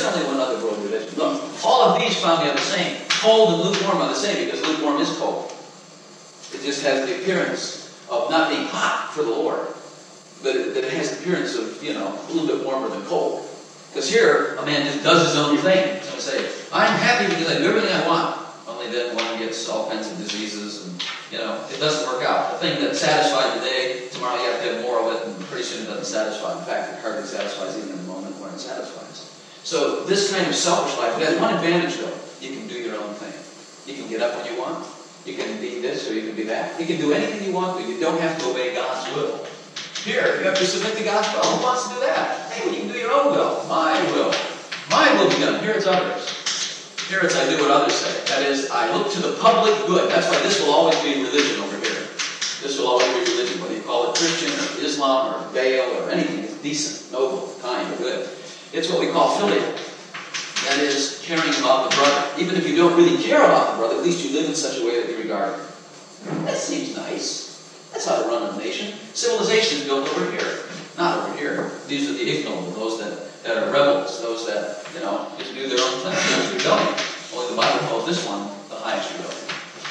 only one other world religion. Look, all of these found me are the same. Cold and lukewarm are the same because lukewarm is cold. It just has the appearance of not being hot for the Lord, but it has the appearance of, a little bit warmer than cold. Because here, a man just does his own thing. So I say, I'm happy because I do everything I want. Only then one gets all kinds of diseases and, it doesn't work out. The thing that satisfied today, tomorrow you have to have more of it, and pretty soon it doesn't satisfy. In fact, it hardly satisfies even in the moment when it satisfies. So this kind of selfish life, it has one advantage though. You can do your own thing. You can get up when you want. You can be this or you can be that. You can do anything you want to. You don't have to obey God's will. Here, you have to submit to God's will. Who wants to do that? Hey, you can do your own will. My will. My will be done. Here it's others. Here it's I do what others say. That is, I look to the public good. That's why this will always be religion over here. This will always be religion, whether you call it Christian or Islam or Baal or anything. It's decent, noble, kind, good. It's what we call filial. That is, caring about the brother. Even if you don't really care about the brother, at least you live in such a way that you regard him. That seems nice. That's how to run a nation. Civilization is built over here, not over here. These are the ignorant, those that are rebels, those that, just do their own thing. That's rebellion. Only the Bible calls this one the highest rebellion.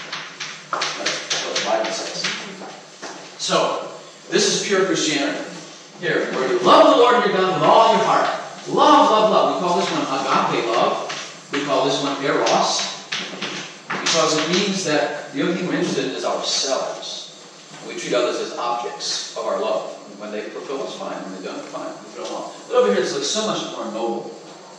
That's what the Bible says. So, this is pure Christianity. Here, where you love the Lord your God with all your heart. Love, love, love. We call this one agape love. We call this one eros. Because it means that the only thing we're interested in is ourselves. We treat others as objects of our love. When they fulfill us, fine. When they don't, fine. We don't want. But over here, it's like so much more noble.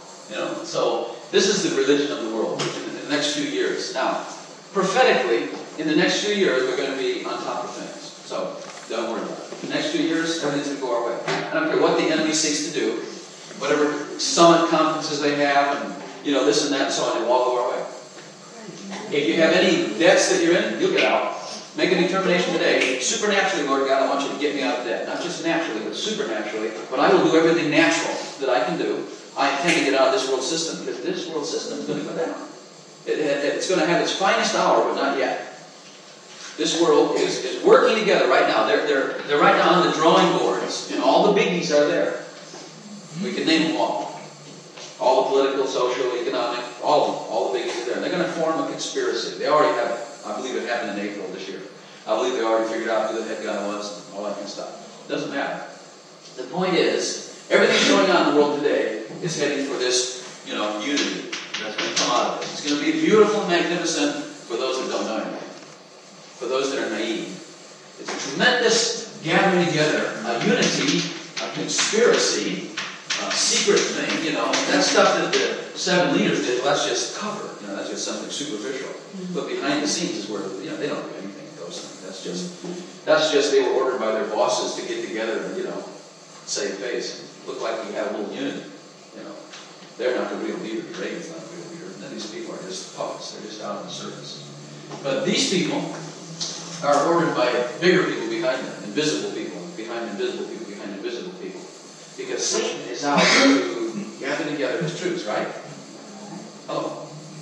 So this is the religion of the world in the next few years. Now, prophetically, in the next few years, we're going to be on top of things. So don't worry about it. The next few years, everything's going to go our way. I don't care what the enemy seeks to do, whatever summit conferences they have, and this and that and so on, it will all go our way. If you have any debts that you're in, you'll get out. Make a determination today. Supernaturally, Lord God, I want you to get me out of debt. Not just naturally, but supernaturally. But I will do everything natural that I can do. I intend to get out of this world system, because this world system is going to go down. It's going to have its finest hour, but not yet. This world is working together right now. They're right now on the drawing boards. All the biggies are there. We can name them all. All the political, social, economic, all of them. All the biggies are there. They're going to form a conspiracy. They already have it. I believe it happened in April this year. I believe they already figured out who the head guy was and all that kind of stuff. It doesn't matter. The point is, everything going on in the world today is heading for this, unity that's going to come out of it. It's going to be beautiful and magnificent for those that don't know anything. For those that are naive. It's a tremendous gathering together, a unity, a conspiracy, a secret thing, that stuff that the 7 leaders did, well, that's just cover. That's just something superficial. But behind the scenes is where, they don't do anything with those things. That's just they were ordered by their bosses to get together and, save face. Look like we have a little unity. They're not the real leader. Reagan's not the real leader. None of these people are just puppets. They're just out on the surface. But these people are ordered by bigger people behind them, invisible people behind invisible people behind invisible people. Because Satan is out to gather together his troops, right? Hello?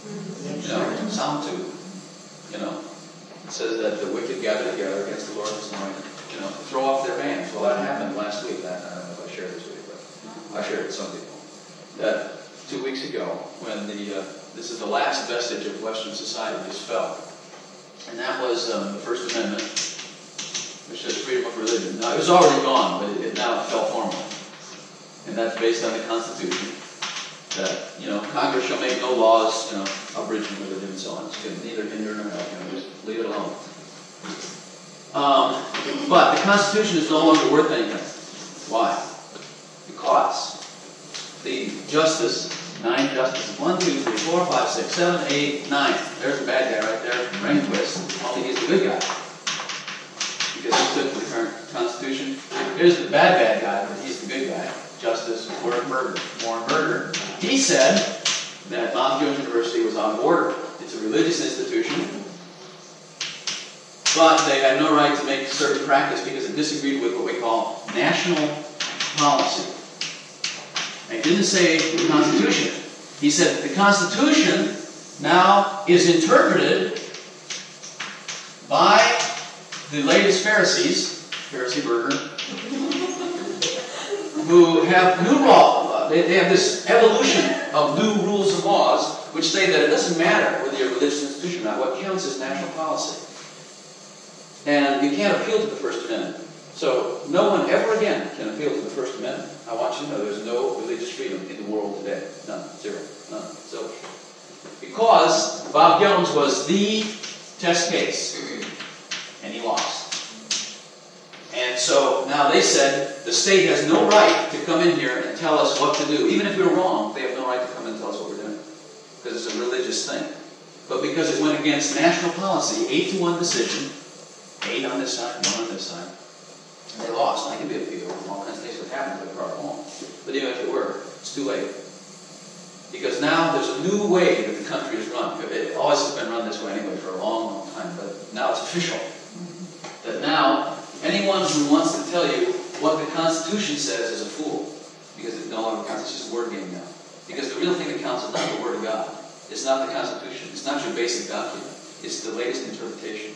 Psalm 2. It says that the wicked gather together against the Lord this morning. Throw off their bands. Well, that happened last week. I don't know if I shared this with you, but I shared it with some people. That 2 weeks ago, when this is the last vestige of Western society just fell. And that was the First Amendment, which says freedom of religion. Now, it was already gone, but it now fell formally. And that's based on the Constitution. That, Congress shall make no laws, abridging religion and so on. It's going to neither hinder nor help, just leave it alone. But the Constitution is no longer worth anything. Why? Because the 9 justices, 1, 2, 3, 4, 5, 6, 7, 8, 9. There's the bad guy right there, Rehnquist. Only he's the good guy. Because he took the current Constitution. Here's the bad guy, but he's the good guy. Justice Warren Burger. He said that Mount Jones University was on order. It's a religious institution, but they had no right to make certain practice because it disagreed with what we call national policy. And he didn't say the Constitution. He said the Constitution now is interpreted by the latest Pharisees, Pharisee Burger, who have new law. They have this evolution of new rules and laws which say that it doesn't matter whether you're a religious institution or not. What counts is national policy. And you can't appeal to the First Amendment. So no one ever again can appeal to the First Amendment. I want you to know there's no religious freedom in the world today. None. Zero. None. So, because Bob Jones was the test case. And he lost. And so now they said the state has no right to come in here and tell us what to do. Even if we're wrong, they have no right to come in and tell us what we're doing. Because it's a religious thing. But because it went against national policy, 8-1 decision, 8 on this side, 1 on this side, and they lost. And I can be appealed, and all kinds of things would happen if they brought it home. But even if it were, it's too late. Because now there's a new way that the country is run. It always has been run this way anyway for a long, long time, but now it's official. That now, anyone who wants to tell you what the Constitution says is a fool. Because it no longer counts. It's just a word game now. Because the real thing that counts is not the Word of God. It's not the Constitution. It's not your basic document. It's the latest interpretation.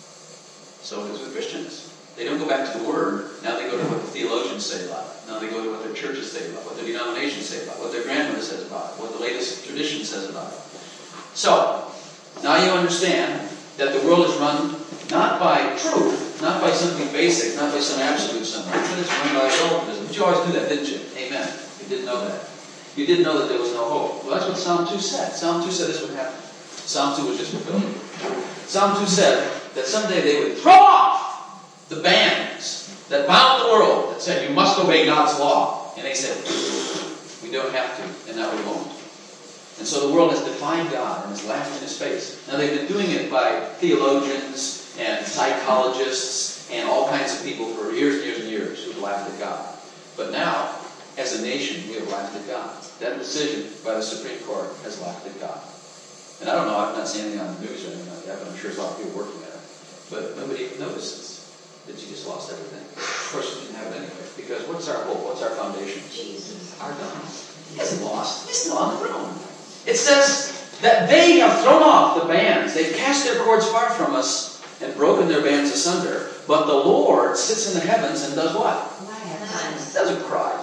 So it is with Christians. They don't go back to the Word. Now they go to what the theologians say about it. Now they go to what their churches say about it, what their denominations say about it, what their grandmother says about it, what the latest tradition says about it. So, now you understand that the world is run not by truth, not by something basic, not by some absolute something. It's run by relativism. But you always knew that, didn't you? Amen. You didn't know that. You didn't know that there was no hope. Well, that's what Psalm 2 said. Psalm 2 said this would happen. Psalm 2 was just fulfilled. Psalm 2 said that someday they would throw off the bands that bound the world, that said you must obey God's law. And they said, we don't have to, and now we won't. And so the world has defied God and has laughed in his face. Now they've been doing it by theologians and psychologists and all kinds of people for years and years and years who've laughed at God. But now, as a nation, we have laughed at God. That decision by the Supreme Court has laughed at God. And I don't know, I've not seen anything on the news or anything like that, but I'm sure there's a lot of people working at it. But nobody notices that you just lost everything. Of course, you didn't have it anyway. Because what's our hope? What's our foundation? Jesus, our God. He hasn't lost. He's still on the throne. It says that they have thrown off the bands. They've cast their cords far from us and broken their bands asunder. But the Lord sits in the heavens and does what? Doesn't cry.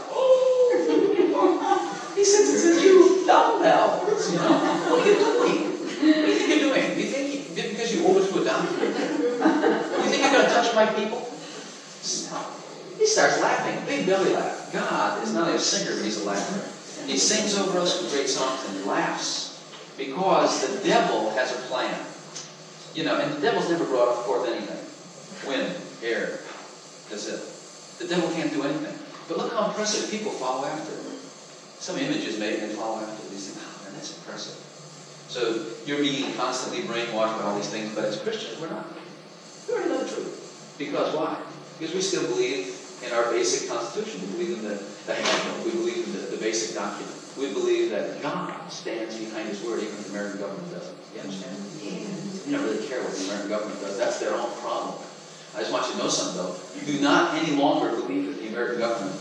He sits and says, you dumbbells. You know, what are you doing? What do you think you're doing? Do you think because you overthrew a donkey? Do you think you're going to touch my people? No. He starts laughing. Big belly laugh. God is not only a singer, but he's a laugher. He sings over us with great songs and laughs because the devil has a plan. You know, and the devil's never brought forth anything. Wind, air, that's it. The devil can't do anything. But look how impressive people follow after. Some images made and follow after. These things, oh man, that's impressive. So you're being constantly brainwashed by all these things, but as Christians, we're not. We already know the truth. Because why? Because we still believe in our basic Constitution. We believe in the handbook. We believe in the basic document. We believe that God stands behind his word, even if the American government doesn't. You understand? You don't really care what the American government does. That's their own problem. I just want you to know something, though. You do not any longer believe that the American government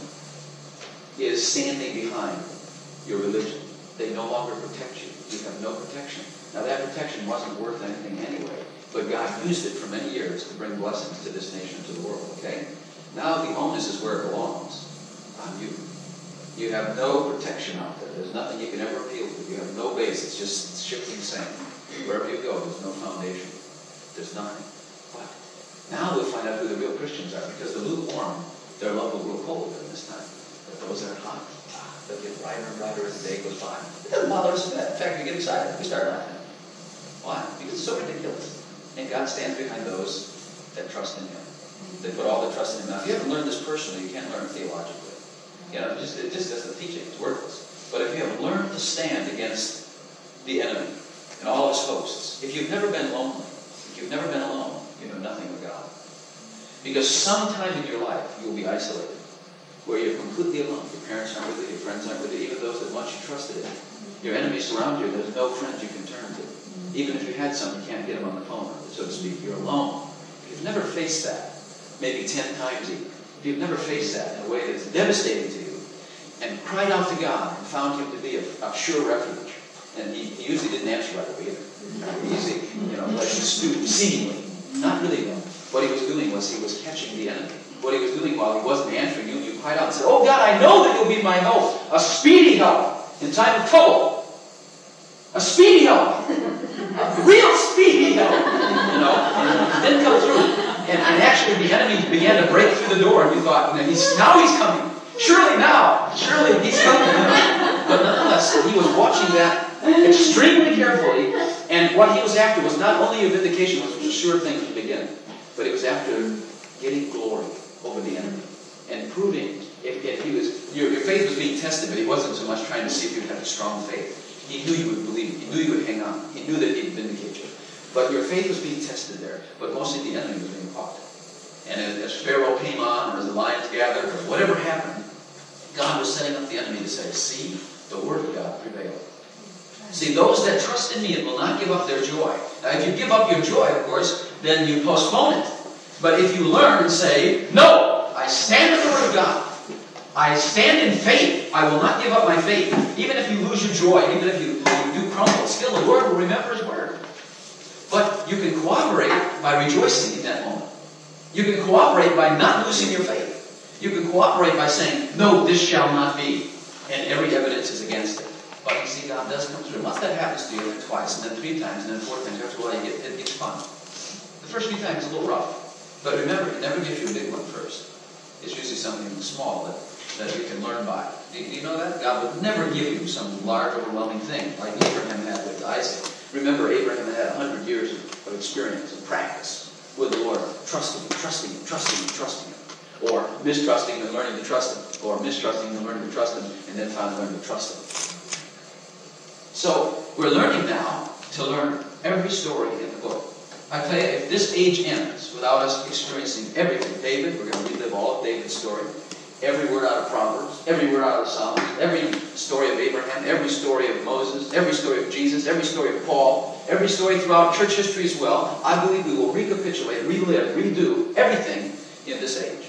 is standing behind your religion. They no longer protect you. You have no protection. Now, that protection wasn't worth anything anyway, but God used it for many years to bring blessings to this nation and to the world, okay? Now the onus is where it belongs, on you. You have no protection out there. There's nothing you can ever appeal to. You have no base. It's just shifting sand. Wherever you go, there's no foundation. There's nothing. But now we'll find out who the real Christians are, because the lukewarm, their love will grow cold in this time. But those that are hot, they'll get brighter and brighter as the day goes by. It doesn't bother us a bit. In fact, we get excited. We start laughing. Why? Because it's so ridiculous. And God stands behind those that trust in him. They put all their trust in him. Now, if you haven't learned this personally, you can't learn it theologically. You know, it just doesn't teach it. It's worthless. But if you have learned to stand against the enemy and all his hosts, if you've never been lonely, if you've never been alone, you know nothing of God. Because sometime in your life, you will be isolated, where you're completely alone. Your parents aren't with you, your friends aren't with you, even those that once you trusted in. Your enemies surround you. There's no friends you can turn to. Even if you had some, you can't get them on the phone, so to speak. You're alone. If you've never faced that, maybe 10 times even, if you've never faced that in a way that's devastating to you, and cried out to God and found him to be a sure refuge, and he usually didn't answer right away either. He usually, like a student, seemingly, not really though. What he was doing was he was catching the enemy. What he was doing while he wasn't answering you, you cried out and said, "Oh God, I know that you'll be my help, a speedy help in time of trouble. A speedy help. A real speedy help. And didn't come through. And actually the enemy began to break through the door, and you thought, now he's coming. Surely he's coming. But nonetheless, he was watching that extremely carefully, and what he was after was not only a vindication, which was a sure thing from the beginning, but he was after getting glory over the enemy and proving if he was your faith was being tested, but he wasn't so much trying to see if you would have a strong faith. He knew you would believe. He knew you would hang on. He knew that he would vindicate you. But your faith was being tested there. But mostly the enemy was being fought. And as Pharaoh came on, or as the lions gathered, or whatever happened, God was setting up the enemy to say, see, the word of God prevailed. See, those that trust in me and will not give up their joy. Now, if you give up your joy, of course, then you postpone it. But if you learn and say, no, I stand in the word of God. I stand in faith. I will not give up my faith. Even if you lose your joy, even if you do crumble, still the Lord will remember His word. But you can cooperate by rejoicing in that moment. You can cooperate by not losing your faith. You can cooperate by saying, no, this shall not be. And every evidence is against it. But you see, God does come through. Once that happens to you, then twice, and then 3 times, and then 4 times, after a while it gets fun. The first few times is a little rough. But remember, He never gives you a big one first. It's usually something small that you can learn by. Do you know that? God would never give you some large, overwhelming thing like Abraham had with Isaac. Remember, Abraham had 100 years of experience and practice with the Lord, trusting Him. Or mistrusting Him and learning to trust Him. Or mistrusting Him and learning to trust Him, and then finally learning to trust Him. So, we're learning now to learn every story in the book. I tell you, if this age ends without us experiencing everything, David, we're going to relive all of David's story. Every word out of Proverbs, every word out of Psalms, every story of Abraham, every story of Moses, every story of Jesus, every story of Paul, every story throughout church history as well. I believe we will recapitulate, relive, redo everything in this age.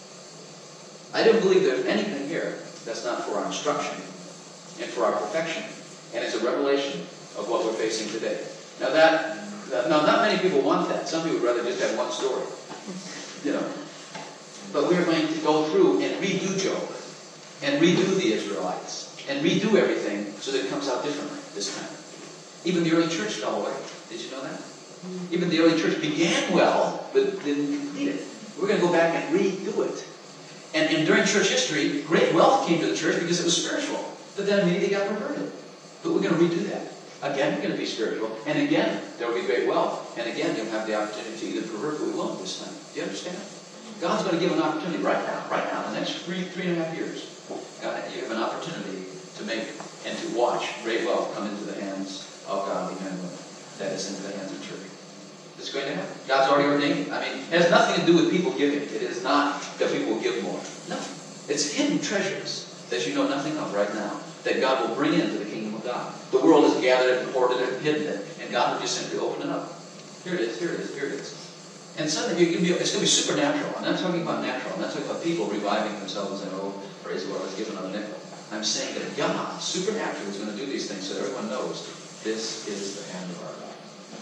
I don't believe there's anything here that's not for our instruction and for our perfection. And it's a revelation of what we're facing today. Now not many people want that. Some people would rather just have one story. But we're going to go through and redo Job, and redo the Israelites, and redo everything so that it comes out differently this time. Even the early church fell away. Did you know that? Even the early church began well, but didn't complete it. We're going to go back and redo it. And during church history, great wealth came to the church because it was spiritual. But then immediately got perverted. But we're going to redo that. Again, we're going to be spiritual. And again, there will be great wealth. And again, you'll have the opportunity to either pervert, but we won't this time. Do you understand? God's going to give an opportunity right now, the next 3.5 years. God, you have an opportunity to make and to watch great wealth come into the hands of godly men and women. That is into the hands of church. It's going to happen. God's already ordained it. I mean, it has nothing to do with people giving. It is not that people will give more. No. It's hidden treasures that you know nothing of right now that God will bring into the kingdom of God. The world has gathered it and hoarded it and hidden it, and God will just simply open it up. Here it is, here it is, here it is. And suddenly it's going to be supernatural. I'm not talking about natural. I'm not talking about people reviving themselves and saying, oh, praise the Lord, let's give another nickel. I'm saying that God, supernaturally, is going to do these things so that everyone knows this is the hand of our God.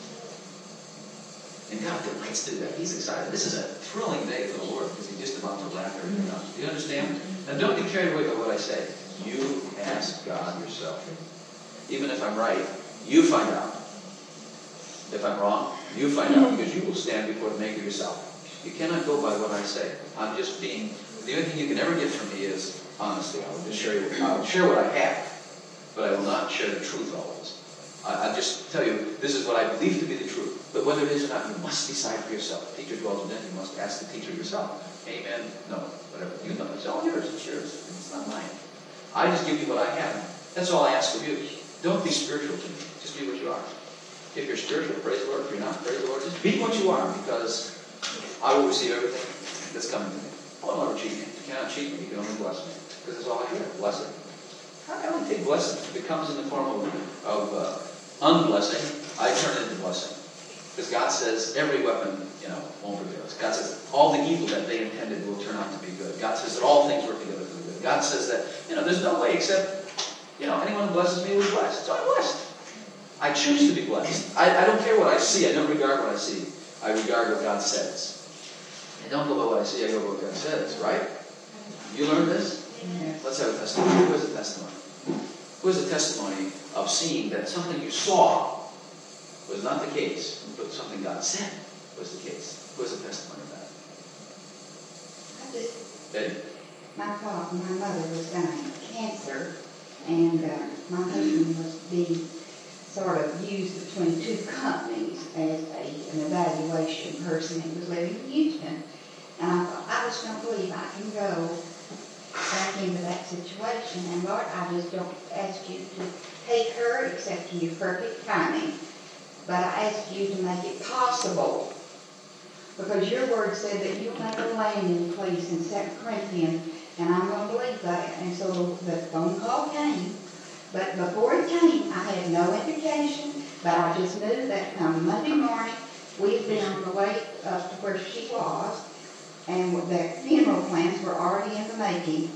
And God delights to do that. He's excited. This is a thrilling day for the Lord because He's just about to wrap everything up. Do you understand? Now don't be carried away by what I say. You ask God yourself. Even if I'm right, you find out. If I'm wrong, you find out because you will stand before the Maker yourself. You cannot go by what I say. I'm just being, the only thing you can ever get from me is honesty. I will just share what I have, but I will not share the truth always. I'll just tell you, this is what I believe to be the truth. But whether it is or not, you must decide for yourself. The teacher dwells within, you must ask the teacher yourself. Amen? No, whatever. You know, it's all yours. It's yours. It's not mine. I just give you what I have. That's all I ask of you. Don't be spiritual to me. Just be what you are. If you're spiritual, praise the Lord. If you're not, praise the Lord. Just be what you are, because I will receive everything that's coming to me. I will never cheat me. You cannot cheat me. You can only bless me. Because it's all I get. Blessing. I only take blessing. If it comes in the form of unblessing, I turn it into blessing. Because God says every weapon, won't prevail. God says all the evil that they intended will turn out to be good. God says that all things work together for the good. God says that, there's no way except, anyone who blesses me will be blessed. So I'm blessed. I choose to be blessed. I don't care what I see. I don't regard what I see. I regard what God says. I don't go by what I see. I go by what God says, right? You learned this? Let's have a testimony. Who has a testimony? Who has a testimony of seeing that something you saw was not the case, but something God said was the case? Who has a testimony of that? I do. Betty? My mother was dying of cancer, and my husband was being sort of used between two companies as an evaluation person. He was living in Houston. And I thought, I just don't believe I can go back into that situation. And Lord, I just don't ask you to take her except in your perfect timing. But I ask you to make it possible. Because your word said that you'll make a landing place in 2 Corinthians, and I'm going to believe that. And so the phone call came. But before it came, I had no indication, but I just knew that come Monday morning, we had been on the way up to where she was, and the funeral plans were already in the making.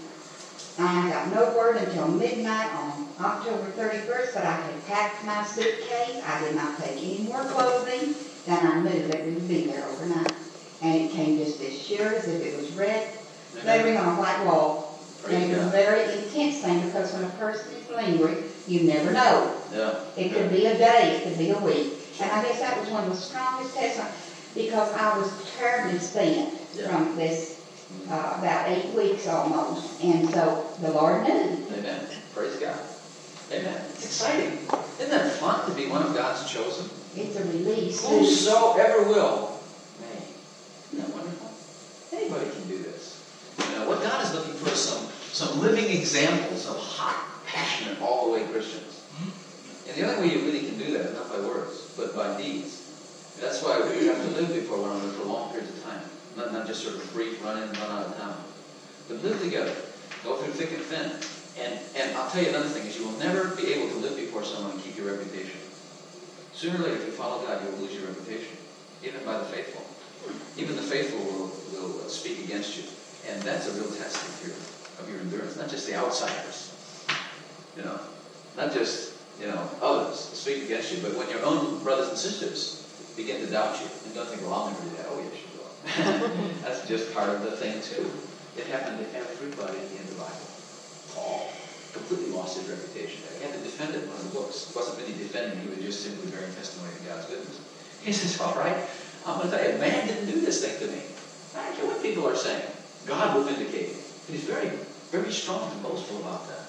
I got no word until midnight on October 31st, but I had packed my suitcase. I did not take any more clothing. Then I knew that we would be there overnight. And it came just as sure as if it was red lettering on a white wall. And it was a very intense thing, because when a person is lingering, you never know. Yeah. It could be a day, it could be a week. And I guess that was one of the strongest testimonies, because I was terribly spent from this about 8 weeks almost. And so the Lord knew. Amen. Praise God. Amen. It's exciting. Isn't that fun to be one of God's chosen? It's a release. Whosoever will may. Isn't that wonderful? Anybody can do this. You know, what God is looking for is some living examples of hot, passionate, all-the-way Christians. And the only way you really can do that is not by words, but by deeds. And that's why we have to live before one another for long periods of time. Not just sort of brief run in and run out of town. But live together. Go through thick and thin. And I'll tell you another thing, is you will never be able to live before someone and keep your reputation. Sooner or later, if you follow God, you will lose your reputation. Even by the faithful. Even the faithful will speak against you. And that's a real test of your endurance. Not just the outsiders. You know. Not just, others speak against you. But when your own brothers and sisters begin to doubt you. And don't think, well, I'll never do that. Oh, yes, you will. That's just part of the thing, too. It happened to everybody in the Bible. Paul completely lost his reputation. He had to defend it in one of the books. It wasn't really defending. He was just simply bearing testimony of God's goodness. He says, all right, I'm going to tell you, man didn't do this thing to me. I don't care what people are saying. God will vindicate me. And he's very, very strong and boastful about that.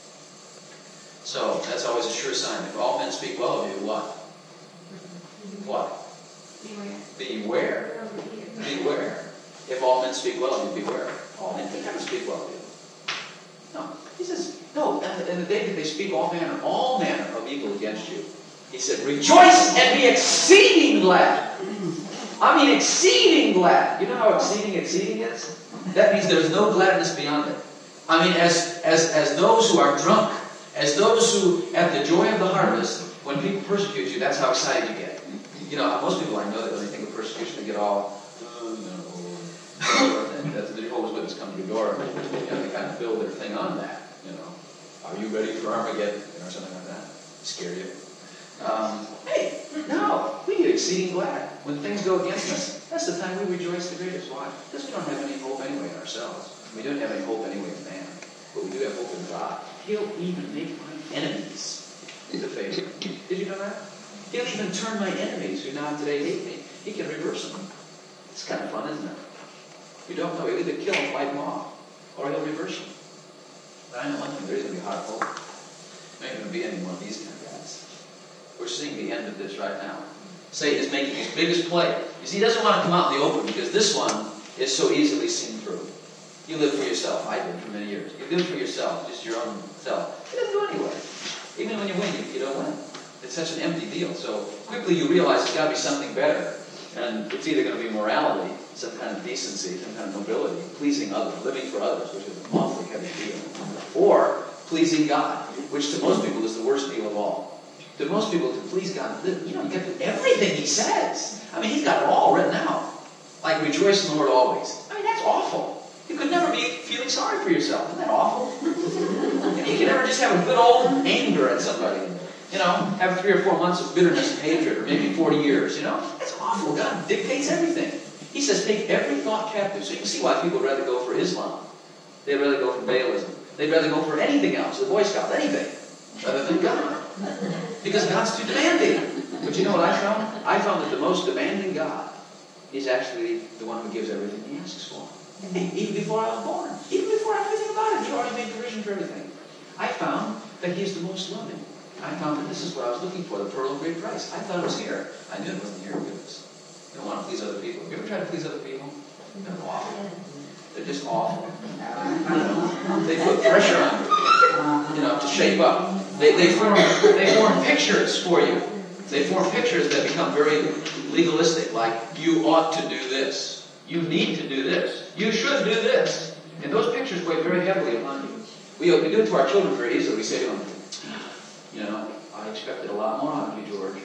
So that's always a sure sign. If all men speak well of you, what? What? Beware. Beware. If all men speak well of you, beware. All men can never speak well of you. No. He says, no, in the day that they speak all manner of evil against you, he said, rejoice and be exceeding glad. I mean, exceeding glad. You know how exceeding is? That means there's no gladness beyond it. I mean, as those who are drunk, as those who have the joy of the harvest, when people persecute you, that's how excited you get. Most people I know that when they think of persecution, they get all, and the Jehovah's Witnesses come to your door, they kind of build their thing on that. Are you ready for Armageddon? Or something like that. Scare you. Hey, no, we get exceeding glad. When things go against us, that's the time we rejoice the greatest. Why? Because we don't have any hope anyway in ourselves. We don't have any hope anyway in man. But we do have hope in God. He'll even make my enemies the favor. Did you know that? He'll even turn my enemies who now today hate me. He can reverse them. It's kind of fun, isn't it? You don't know. He'll either kill them, fight them off, or he'll reverse them. But I know one thing, there is going to be hard hope. There ain't going to be any more of these kind of guys. We're seeing the end of this right now. Satan is making his biggest play. You see, he doesn't want to come out in the open because this one is so easily seen through. You live for yourself. I did for many years. You live for yourself, just your own self. It doesn't go anywhere. Even when you win, you don't win. It's such an empty deal. So quickly you realize there's got to be something better. And it's either going to be morality, some kind of decency, some kind of nobility, pleasing others, living for others, which is an awfully heavy deal. Or pleasing God, which to most people is the worst deal of all. To most people, to please God, you get to everything he says. I mean, he's got it all written out. Like, rejoice in the Lord always. I mean, that's awful. You could never be feeling sorry for yourself. Isn't that awful? You can never just have a good old anger at somebody. Have 3 or 4 months of bitterness and hatred, or maybe 40 years. That's awful. God dictates everything. He says, take every thought captive. So you can see why people would rather go for Islam. They'd rather go for Baalism. They'd rather go for anything else, the Boy Scouts, anything. than God. Because God's too demanding. But you know what I found? I found that the most demanding God is actually the one who gives everything he asks for. Even before I was born. Even before I knew anything about it. He already made provision for everything. I found that he's the most loving. I found that this is what I was looking for, the pearl of great price. I thought it was here. I knew it wasn't here. Goodness. You don't want to please other people. Have you ever tried to please other people? They're awful. They're just awful. They put pressure on you, to shape up. They form pictures for you. They form pictures that become very legalistic, like, you ought to do this. You need to do this. You should do this. And those pictures weigh very heavily upon you. We do it to our children very easily. We say to them, I expected a lot more out of you, George.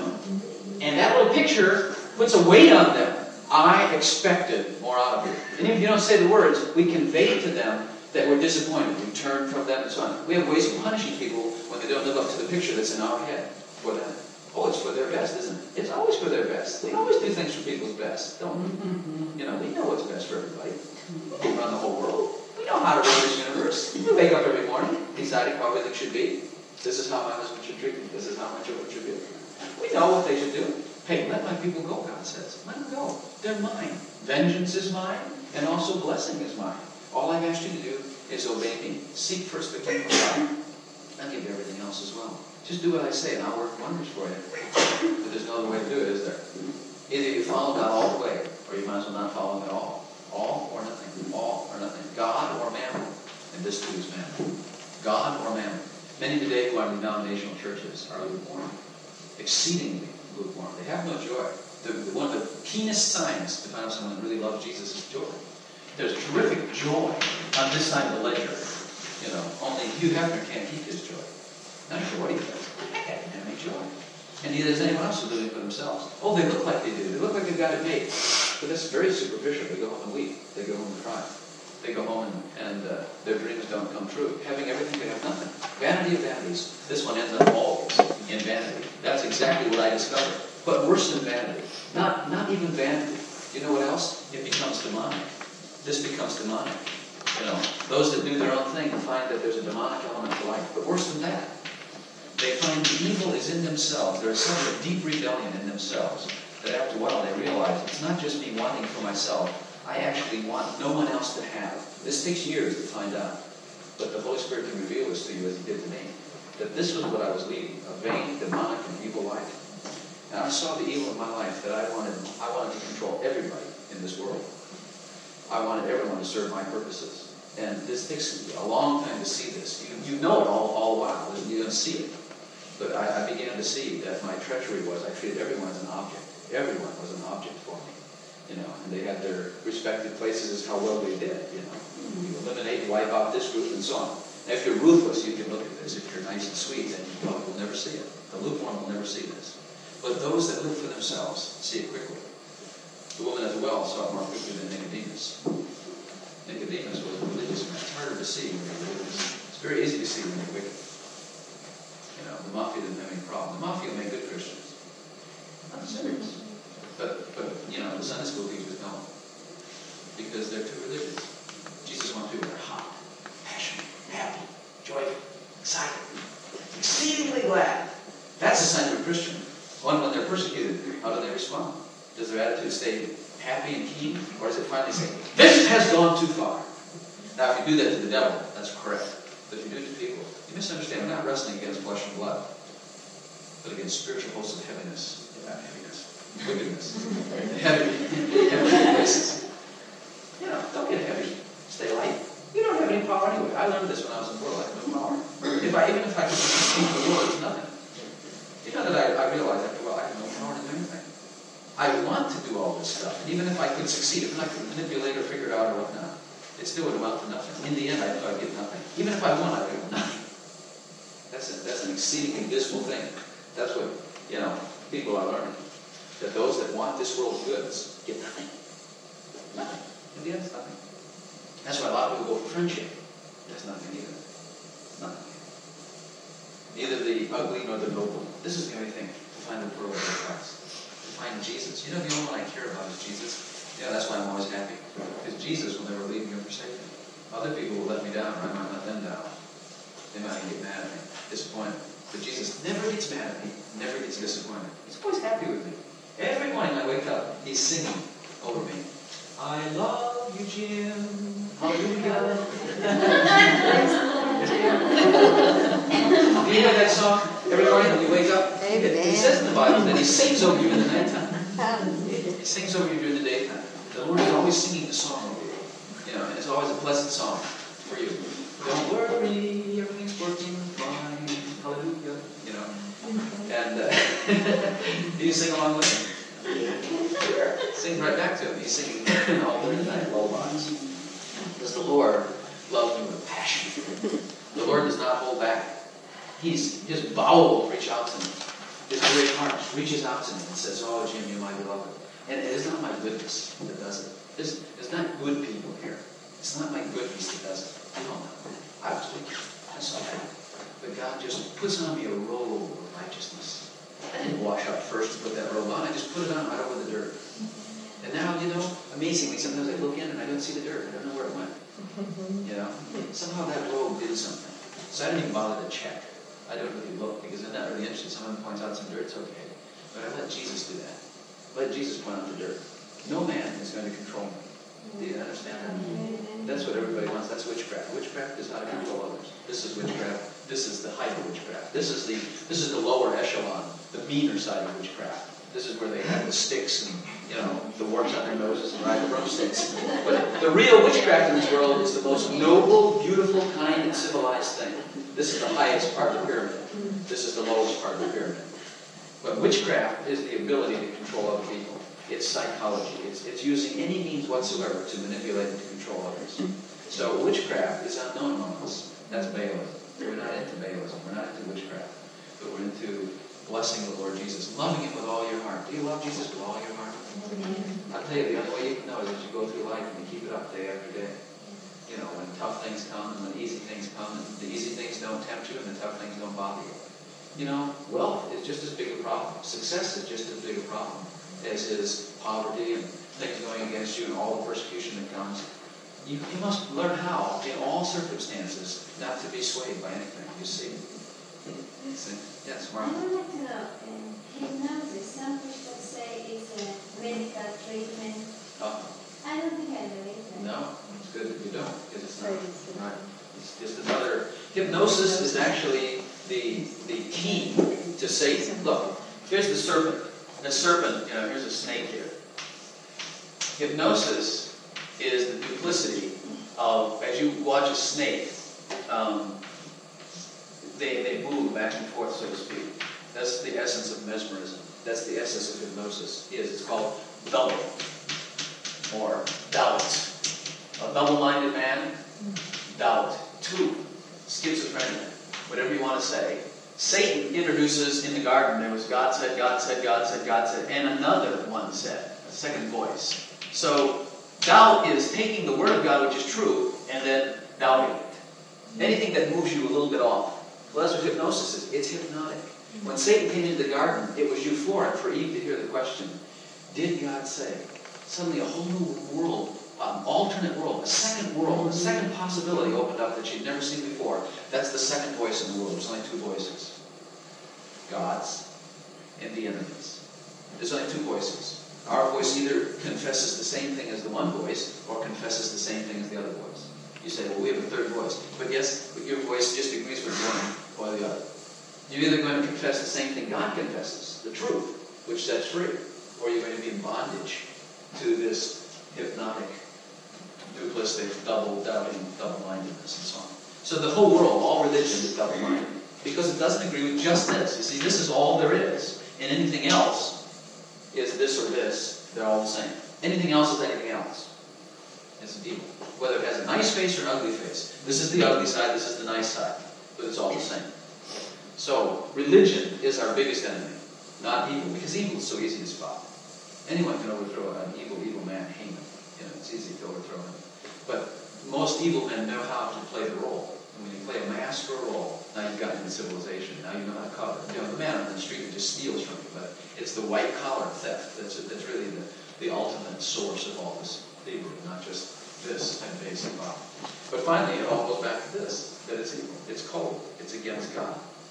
And that little picture puts a weight on them. I expected more out of you. And even if you don't say the words, we convey to them that we're disappointed. We turn from them and so on. We have ways of punishing people when they don't live up to the picture that's in our head for them. Oh, it's for their best, isn't it? It's always for their best. We always do things for people's best, don't we? We know what's best for everybody. We run the whole world. We know how to run this universe. We wake up every morning deciding how everything should be. This is how my husband should treat me. This is how my children should be. We know what they should do. Hey, let my people go, God says. Let them go. They're mine. Vengeance is mine, and also blessing is mine. All I've asked you to do is obey me. Seek first the kingdom of God. I'll give you everything else as well. Just do what I say, and I'll work wonders for you. But there's no other way to do it, is there? Either you follow God all the way, or you might as well not follow Him at all. All or nothing. All or nothing. God or mammon. And this too is mammon. God or mammon. Many today who are in denominational churches are lukewarm. Exceedingly lukewarm. They have no joy. One of the keenest signs to find out someone who really loves Jesus is joy. There's terrific joy on this side of the ledger. Only Hugh Hefner can't keep his joy. Not sure what he does. I can't have any joy. And neither does anyone else who's living for themselves. Oh, they look like they do. They look like they've got it made. But that's very superficial. They go home and weep. They go home and cry. They go home and their dreams don't come true. Having everything, they have nothing. Vanity of vanities. This one ends up always in vanity. That's exactly what I discovered. But worse than vanity. Not even vanity. You know what else? It becomes demonic. This becomes demonic. Those that do their own thing find that there's a demonic element to life. But worse than that, they find evil is in themselves. There is such a deep rebellion in themselves that after a while they realize it's not just me wanting for myself. I actually want no one else to have. This takes years to find out. But the Holy Spirit can reveal this to you as He did to me. That this was what I was leading, a vain, demonic, and evil life. And I saw the evil in my life that I wanted to control everybody in this world. I wanted everyone to serve my purposes. And this takes a long time to see this. You know it all the while. You don't see it. But I began to see that my treachery was I treated everyone as an object. Everyone was an object for me. And they had their respective places as how well they did. You eliminate, wipe out this group, and so on. Now, if you're ruthless, you can look at this. If you're nice and sweet, then you probably will never see it. The lukewarm will never see this. But those that live for themselves see it quickly. The woman at the well saw it more quickly than Nicodemus. Nicodemus was a religious man. It's harder to see when you're religious. It's very easy to see when you're wicked. The mafia didn't have any problem. The mafia made good Christians. I'm serious. But the Sunday school teachers don't. Because they're too religious. Jesus wants people that are hot, passionate, happy, joyful, excited, exceedingly glad. That's a sign of a Christian. When they're persecuted, how do they respond? Does their attitude stay happy and keen? Or does it finally say, this has gone too far? Now, if you do that to the devil, that's correct. But if you do it to people, you misunderstand. We're not wrestling against flesh and blood, but against spiritual hosts of heaviness. Wickedness. Heavy places. Don't get heavy. Stay light. You don't have any power anyway. I learned this when I was in the world. I have no power. Even if I could speak the Lord, it's nothing. That I realized after a while, I have no power to do anything. I want to do all this stuff. And even if I could succeed, if I could manipulate or figure it out or whatnot, it still would amount to nothing. In the end, I knew I'd get nothing. Even if I won, I'd get nothing. That's an exceedingly dismal thing. That's what, people are learning. That those that want this world's goods get nothing. Nothing. In the end, it's nothing. That's why a lot of people go for friendship. That's nothing either. Nothing. Neither the ugly nor the noble. This is the only thing to find the pearl of Christ. To find Jesus. The only one I care about is Jesus. That's why I'm always happy. Because Jesus will never leave me or forsake me. Other people will let me down, or I might let them down. They might get mad at me. disappointed. But Jesus never gets mad at me, never gets disappointed. He's always happy with me. Every morning I wake up, he's singing over me. I love you, Jim. Hallelujah. Do you hear that song every morning when you wake up? It says in the Bible that he sings over you in the nighttime. He sings over you during the daytime. The Lord is always singing the song over you. You know, and it's always a pleasant song for you. Don't worry, everything's working fine. Hallelujah. You know. And do you sing along with him? Sure. Sing right back to him. He's singing all during the night lullabies. Because the Lord loves me with passion. The Lord does not hold back. His bowels reach out to me. His great heart reaches out to me and says, oh, Jim, you're my beloved. And it is not my goodness that does it. There's not good people here. It's not my goodness that does it. I don't know. I was weak. That's okay. But God just puts on me a robe of righteousness. I didn't wash up first to put that robe on. I just put it on right over the dirt. And now, you know, amazingly, sometimes I look in and I don't see the dirt. I don't know where it went. You know? Somehow that robe did something. So I didn't even bother to check. I don't really look because I'm not really interested. Someone points out some dirt, it's okay. But I let Jesus do that. Let Jesus point out the dirt. No man is going to control me. Do you understand that? That's what everybody wants. That's witchcraft. Witchcraft is how to control others. This is witchcraft. This is the height of witchcraft. This is the lower echelon, the meaner side of witchcraft. This is where they have the sticks and, you know, the warts on their noses and ride the broomsticks. But the real witchcraft in this world is the most noble, beautiful, kind, and civilized thing. This is the highest part of the pyramid. This is the lowest part of the pyramid. But witchcraft is the ability to control other people. It's psychology. It's using any means whatsoever to manipulate and to control others. So witchcraft is unknown among us. That's Baalism. We're not into Baalism. We're not into witchcraft. But we're into blessing the Lord Jesus, loving Him with all your heart. Do you love Jesus with all your heart? I'll tell you, the only way you can know is as you go through life and you keep it up day after day. You know, when tough things come and when easy things come, and the easy things don't tempt you and the tough things don't bother you. You know, wealth is just as big a problem. Success is just as big a problem as is poverty and things going against you and all the persecution that comes. You must learn how, in all circumstances, not to be swayed by anything. You see? Yes, I Mark. would like to know, hypnosis, some people say it's a medical treatment. I don't think I believe that. No, it's good that you don't, because it's not. Right. It's just another. Hypnosis is actually the key to Satan. Look, here's the serpent. The serpent, you know, here's a snake here. Hypnosis is the duplicity of, as you watch a snake, they move back and forth, so to speak. That's the essence of mesmerism. That's the essence of hypnosis. It's called double or doubt. A double-minded man, doubt. Two, schizophrenia. Whatever you want to say. Satan introduces in the garden, there was God said, God said, God said, God said, and another one said, a second voice. So doubt is taking the word of God, which is true, and then doubting it. Anything that moves you a little bit off. Well, that's what hypnosis is. It's hypnotic. When Satan came into the garden, it was euphoric for Eve to hear the question, did God say? Suddenly a whole new world, an alternate world, a second possibility opened up that she'd never seen before. That's the second voice in the world. There's only two voices. God's and the enemy's. There's only two voices. Our voice either confesses the same thing as the one voice or confesses the same thing as the other voice. You say, well, we have a third voice. But yes, but your voice just agrees with one or the other. You're either going to confess the same thing God confesses, the truth, which sets free, or you're going to be in bondage to this hypnotic, duplicity, double-doubting, double-mindedness, and so on. So the whole world, all religion is double-minded, because it doesn't agree with just this. You see, this is all there is. And anything else is this or this. They're all the same. Anything else is anything else. It's evil. Whether it has a nice face or an ugly face. This is the ugly side, this is the nice side. But it's all the same. So, religion is our biggest enemy, not evil, because evil is so easy to spot. Anyone can overthrow an evil man, Haman. You know, it's easy to overthrow him. But most evil men know how to play the role. And when you play a master role, now you've gotten into civilization. Now you know how to cover. You know, the man on the street who just steals from you, but it's the white-collar theft that's really the ultimate source of all this thievery, not just this and basic problem. But finally, it all goes back to this, that it's evil. It's cold. It's against God.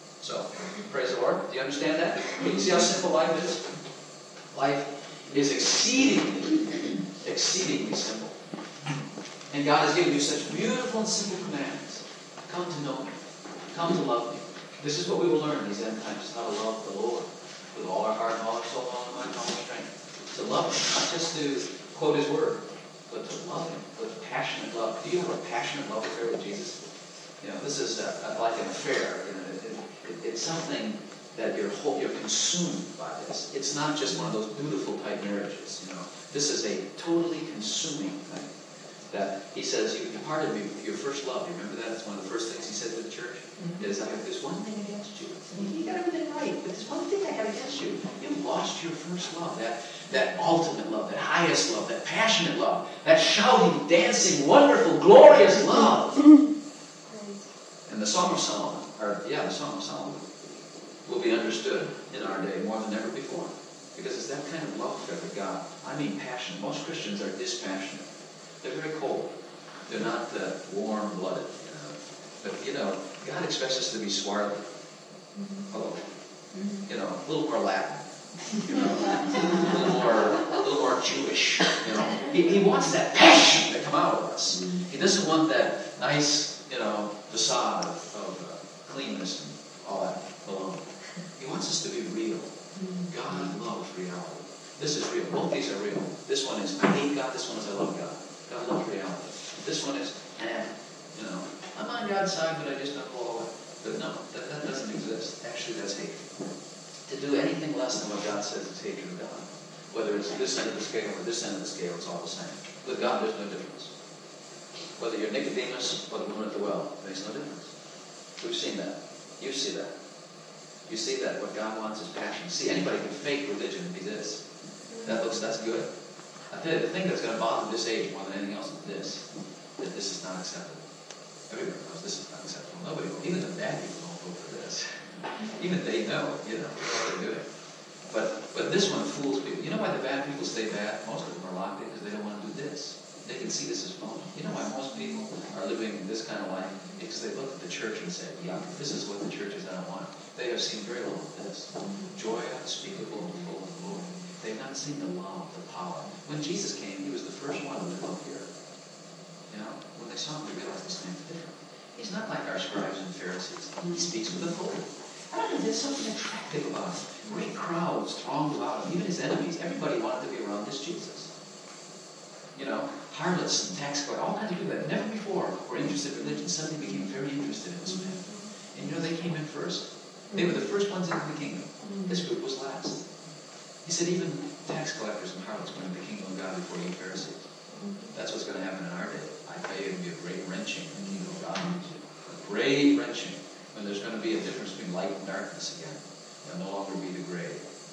Praise the Lord. Do you understand that? Can you see how simple life is? Life is exceedingly simple. And God has given you such beautiful and simple commands. Come to know me. Come to love me. This is what we will learn these end times, how to love the Lord with all our heart and all our soul, all our mind, all our strength. To love Him, not just to quote His word, but to love Him with passionate love. Do you have a passionate love affair with Jesus? You know, this is like an affair. You know, it's something that you're consumed by this. It's not just one of those beautiful type marriages. You know, this is a totally consuming thing. That He says, you departed me with your first love. You remember that? It's one of the first things He said to the church. Is, I have this one thing against you. You got everything right, but there's one thing I have against you. You lost your first love. That ultimate love, that highest love, that passionate love, that shouting, dancing, wonderful, glorious love. And the Song of Solomon, the Song of Solomon will be understood in our day more than ever before. Because it's that kind of love affair with God. I mean passionate. Most Christians are dispassionate. They're very cold. They're not warm-blooded. But, God expects us to be swarthy. Hello. A little more Latin. A little more Jewish. He wants that passion to come out of us. He doesn't want that nice, facade of cleanness and all that alone. He wants us to be real. God loves reality. This is real. Both these are real. This one is, I hate God. This one is, I love God. God loves reality. This one is, I'm on God's side, but I just don't follow it. But no, that doesn't exist. Actually, that's hatred. To do anything less than what God says is hatred of God. Whether it's this end of the scale or this end of the scale, it's all the same. With God, there's no difference. Whether you're Nicodemus or the woman at the well, it makes no difference. We've seen that. You see that. You see that what God wants is passion. See, anybody can fake religion and be this. That's good. I tell you, the thing that's going to bother this age more than anything else is this. That this is not acceptable. Everybody knows this is not acceptable. Nobody will. Even the bad people don't vote for this. Even they know, what they're doing. But this one fools people. You know why the bad people stay bad? Most of them are locked in because they don't want to do this. They can see this as wrong. You know why most people are living this kind of life? Because they look at the church and say, this is what the church is, I don't want. They have seen very little of this. Joy unspeakable and full of glory. They've not seen the love, the power. When Jesus came, He was the first one to come here. When they saw Him, they realized this man's different. He's not like our scribes and Pharisees. He speaks with authority. I don't know, there's something attractive about Him. Great crowds thronged about Him. Even His enemies. Everybody wanted to be around this Jesus. Harlots and tax collectors, all kinds of people that never before were interested in religion suddenly became very interested in this man. And they came in first. They were the first ones into the kingdom. This group was last. He said even tax collectors and harlots went into the kingdom of God before you Pharisees. That's what's going to happen in our day. I tell you, it'll be a great wrenching in the kingdom of God. A great wrenching when there's going to be a difference between light and darkness again. There'll no longer be the gray.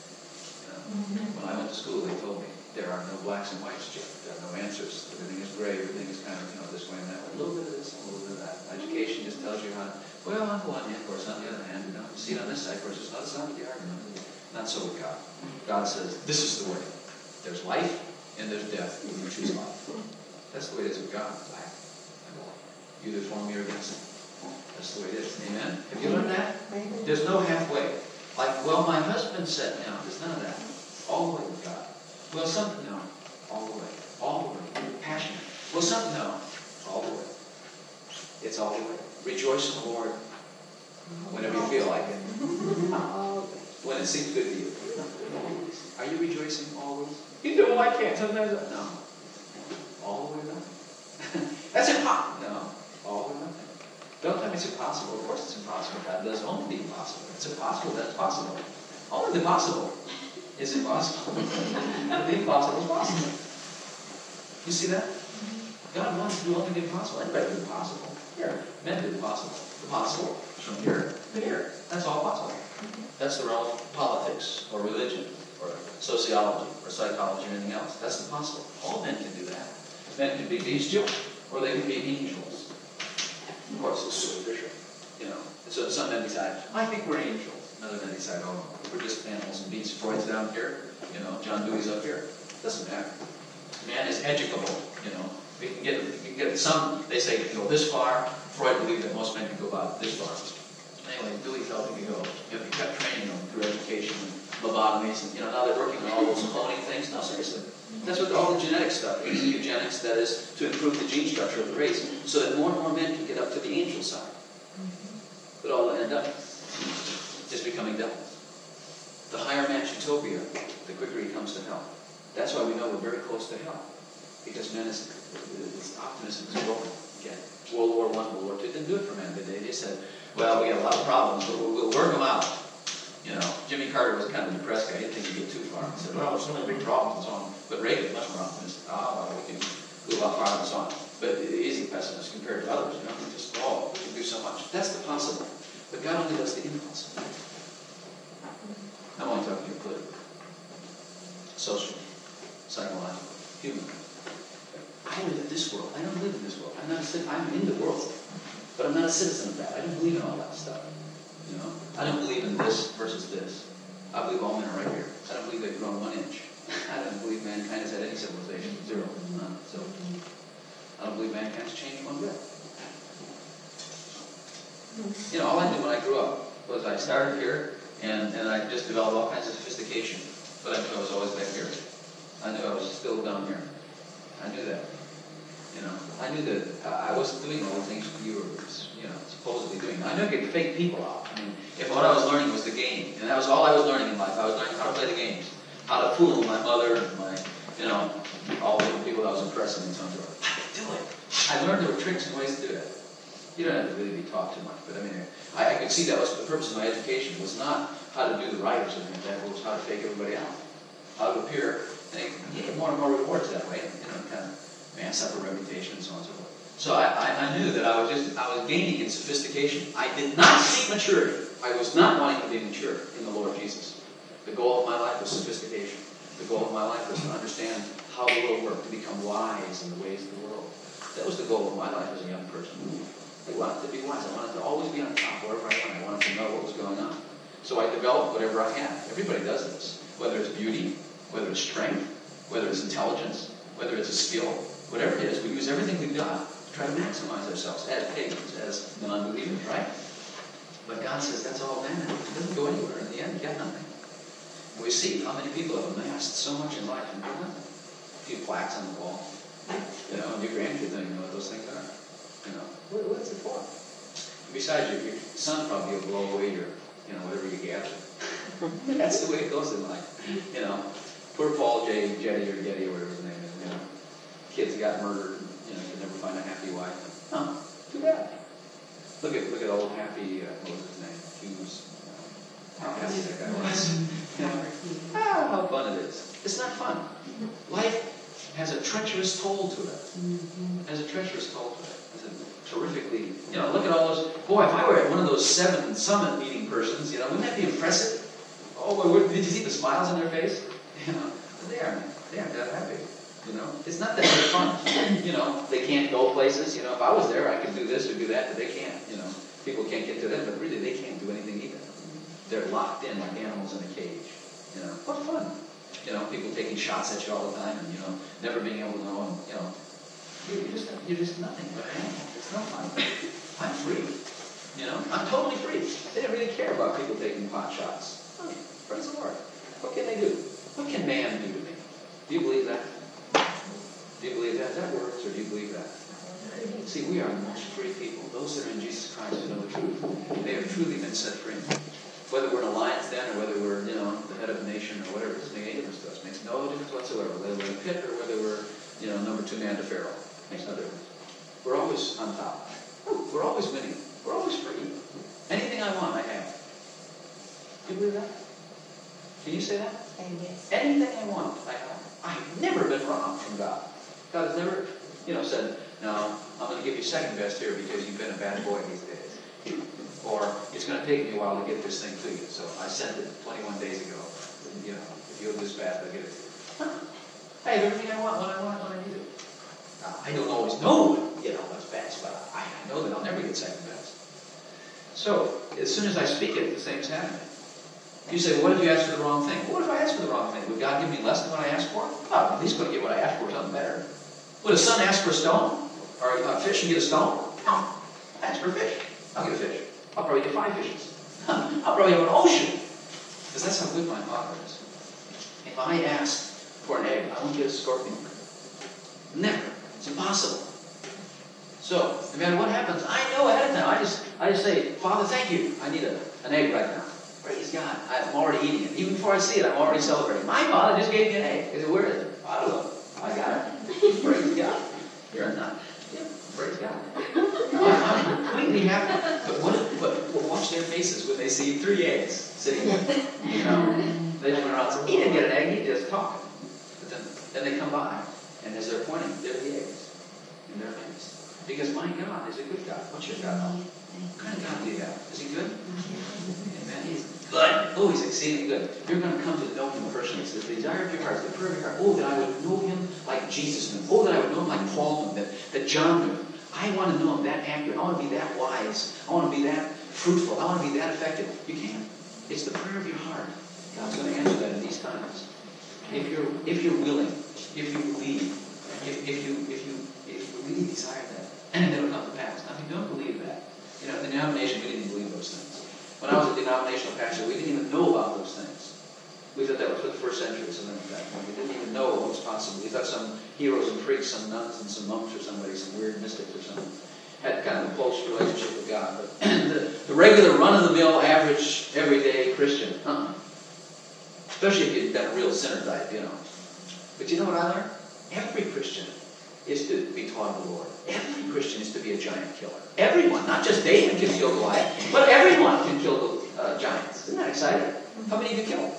When I went to school, they told me there are no blacks and whites, Jim. There are no answers. Everything is gray. Everything is kind of this way and that way. A little bit of this, a little bit of that. Education just tells you how to, on the one hand, of course, on the other hand, you see it on this side, of course, it's not the side of the argument. Not so with God. God says, this is the way. There's life and there's death. You choose life. That's the way it is with God. Black and white. You either for me or against me. That's the way it is. Amen? Have you learned that? There's no halfway. Like, my husband said, no, there's none of that. All the way with God. Well, something, no. All the way. All the way. Passionate. Well, something, no. All the way. It's all the way. Rejoice in the Lord whenever you feel like it. When it seems good to you. Are you rejoicing always? You know, I can't. Sometimes, no. All the way nothing. That's impossible. No. All the way nothing. Don't tell me it's impossible. Of course it's impossible. God does only the impossible. It's impossible. That's possible. Only the possible is impossible. And the impossible is possible. You see that? God wants to do only the impossible. Anybody do the possible. Here. Men do the possible. The possible from here to here. That's all possible. That's the realm of politics or religion or sociology or psychology or anything else. That's the possible. All men can do that. Men can be bestial or they can be angels. Of course, it's superficial. So some men decide, I think we're angels. Another men decide, we're just animals and beasts. Freud's down here. John Dewey's up here. Doesn't matter. Man is educable. We can get some. They say you can go this far. Freud believed that most men can go about this far. Anyway, Dewey felt he could go. lobotomies, and now they're working on all those cloning things. No, seriously. That's what all the genetic stuff is. Eugenics, that is, to improve the gene structure of the race, so that more and more men can get up to the angel side. But all end up just becoming devils. The higher man's utopia, the quicker he comes to hell. That's why we know we're very close to hell. Because man is optimism is broken. Again, World War I, World War II didn't do it for men, did they? They said, well, we got a lot of problems, but we'll work them out. Jimmy Carter was kind of a depressed guy. He didn't think he'd get too far. He said, well, there's so many big problems and so on. But Reagan was much more optimistic. Well, we can do a lot farther and so on. But he's a pessimist compared to others. He just, we can do so much. That's the possible. But God only does the impossible. I'm only talking about political, social, psychological, human. I live in this world. I don't live in this world. I'm in the world. But I'm not a citizen of that. I don't believe in all that stuff. I don't believe in this versus this. I believe all men are right here. I don't believe they've grown 1 inch. I don't believe mankind has had any civilization. 0. None. So I don't believe mankind's changed 1 bit. All I knew when I grew up was I started here and I just developed all kinds of sophistication. But I knew I was always back here. I knew I was still down here. I knew that. I knew that I wasn't doing all the things you were, supposedly doing. I knew I could fake people out. If what I was learning was the game, and that was all I was learning in life. I was learning how to play the games, how to fool my mother and my, all the people that I was impressing and so on. I could do it. I learned there were tricks and ways to do that. You don't have to really be taught too much, but I could see that was the purpose of my education. Was not how to do the right or something like that, but was how to fake everybody out, how to appear, and you get more and more rewards that way. Kind of mass up a reputation and so on and so forth. So I knew that I was gaining in sophistication. I did not seek maturity. I was not wanting to be mature in the Lord Jesus. The goal of my life was sophistication. The goal of my life was to understand how the world worked, to become wise in the ways of the world. That was the goal of my life as a young person. I wanted to be wise. I wanted to always be on top wherever I went. I wanted to know what was going on. So I developed whatever I had. Everybody does this. Whether it's beauty, whether it's strength, whether it's intelligence, whether it's a skill, whatever it is, we use everything we've got to try to maximize ourselves as pagans, as non-believers, right? But God says that's all vanity. It doesn't go anywhere. In the end, you get nothing. And we see how many people have amassed so much in life and do nothing. A few plaques on the wall. And your grandkids don't even know what those things are. What's it for? Besides, your son probably will blow away your, whatever you gather. That's the way it goes in life. Poor Paul Jetty or Getty or whatever his name is. Kids got murdered. Could never find a happy wife. Too bad. Look at old happy. What was his name? Hughes. How happy that guy was. How fun it is. It's not fun. Life has a treacherous toll to it. Has a treacherous toll to it. It's a terrifically. Look at all those. Boy, if I were one of those 7 summit meeting persons, wouldn't that be impressive? Did you see the smiles on their face? They aren't that happy. It's not that much fun. They can't go places. If I was there, I could do this or do that, but they can't. People can't get to them, but really they can't do anything either. They're locked in like animals in a cage. What fun. People taking shots at you all the time and, never being able to know and, you're just nothing but an animal. It's no fun. I'm free. I'm totally free. They don't really care about people taking pot shots. Praise the Lord. What can they do? What can man do to me? Do you believe that? Do you believe that works, or do you believe that? See, we are the most free people. Those that are in Jesus Christ who know the truth. They have truly been set free. Whether we're in a lion's den or whether we're, the head of a nation or whatever, it doesn't make any difference to us. It makes no difference whatsoever. Whether we're in a pit or whether we're, number 2 man to Pharaoh. It makes no difference. We're always on top. We're always winning. We're always free. Anything I want, I have. Do you believe that? Can you say that? Yes. Anything I want, I have. I've never been wrong from God. God has never, said, no, I'm going to give you second best here because you've been a bad boy these days. Or it's going to take me a while to get this thing to you. So I sent it 21 days ago. If you'll do this fast, I'll get it to you. I have everything I want when I need it. I don't always know, what's best, but I know that I'll never get second best. So as soon as I speak it, the same's happening. You say, well, what if you ask for the wrong thing? Well, what if I ask for the wrong thing? Would God give me less than what I asked for? Oh, at least going to get what I asked for, something better. Would a son ask for a stone? Or a fish and get a stone? No. I ask for a fish. I'll get a fish. I'll probably get 5 fishes. I'll probably have an ocean. Because that's how good my Father is. If I ask for an egg, I won't get a scorpion. Never. It's impossible. So, no matter what happens, I know ahead of time. I just say, Father, thank you. I need an egg right now. Praise God. I'm already eating it. Even before I see it, I'm already celebrating. My Father just gave me an egg. I said, where is it? I don't know. I got it. Praise God. You're a nut. Yeah, praise God. I'm completely happy. But watch their faces when they see 3 eggs sitting there. You know, they turn around and say, he didn't get an egg, he just talking. But then they come by, and as they're pointing, they're the eggs. And they're amazed. Because my God is a good God. What's your God? What kind of God do you have? Is he good? Amen. He's good. Oh, he's exceedingly good. You're going to come to know him personally. It's the desire of your heart, the prayer of your heart. Oh, that I would know him like Jesus knew. Oh, that I would know him like Paul knew, that John knew. I want to know him that accurate. I want to be that wise. I want to be that fruitful. I want to be that effective. You can't. It's the prayer of your heart. God's going to answer that in these times. If you're willing, if you believe, if you really desire that, and it'll come to pass. Now, if you don't believe that, you know, in the denomination, we didn't even believe those things. When I was a denominational pastor, we didn't even know about those things. We thought that was for the first century or something like that. We didn't even know what was possible. We thought some heroes and freaks, some nuns and some monks or somebody, some weird mystic or something, had kind of a close relationship with God. But the regular run-of-the-mill, average, everyday Christian, especially if you've got a real sinner type, you know. But you know what I learned? Every Christian is to be taught of the Lord. Every Christian is to be a giant killer. Everyone, not just David can kill Goliath, but everyone can kill giants. Isn't that exciting? How many have you killed?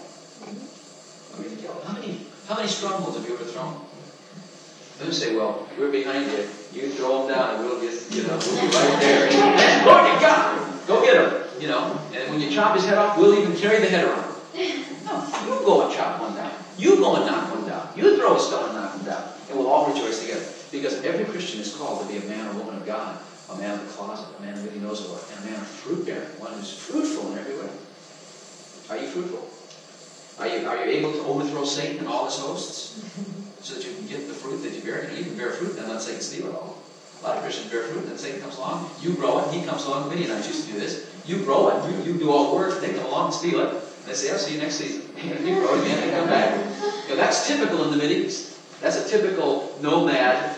How many have you killed? How many strongholds have you overthrown? They say, well, we're behind you. You throw them down and we'll just, we'll be right there. Lord, you got him. Go get him. And when you chop his head off, we'll even carry the head around. No, you go and chop one down. You go and knock one down. You throw a stone and knock one down. And we'll all rejoice together. Because every Christian is called to be a man or woman of God, a man of the closet, a man who really knows the Lord, and a man of fruit-bearing, one who's fruitful in every way. Are you fruitful? Are you able to overthrow Satan and all his hosts so that you can get the fruit that you bear? You can bear fruit and let Satan steal it all. A lot of Christians bear fruit and then Satan comes along. You grow it. He comes along. Midianites used to do this. You grow it. You do all the work. They come along and steal it. They say, I'll see you next season. You grow it again and come back. That's typical in the Mideast. That's a typical nomad,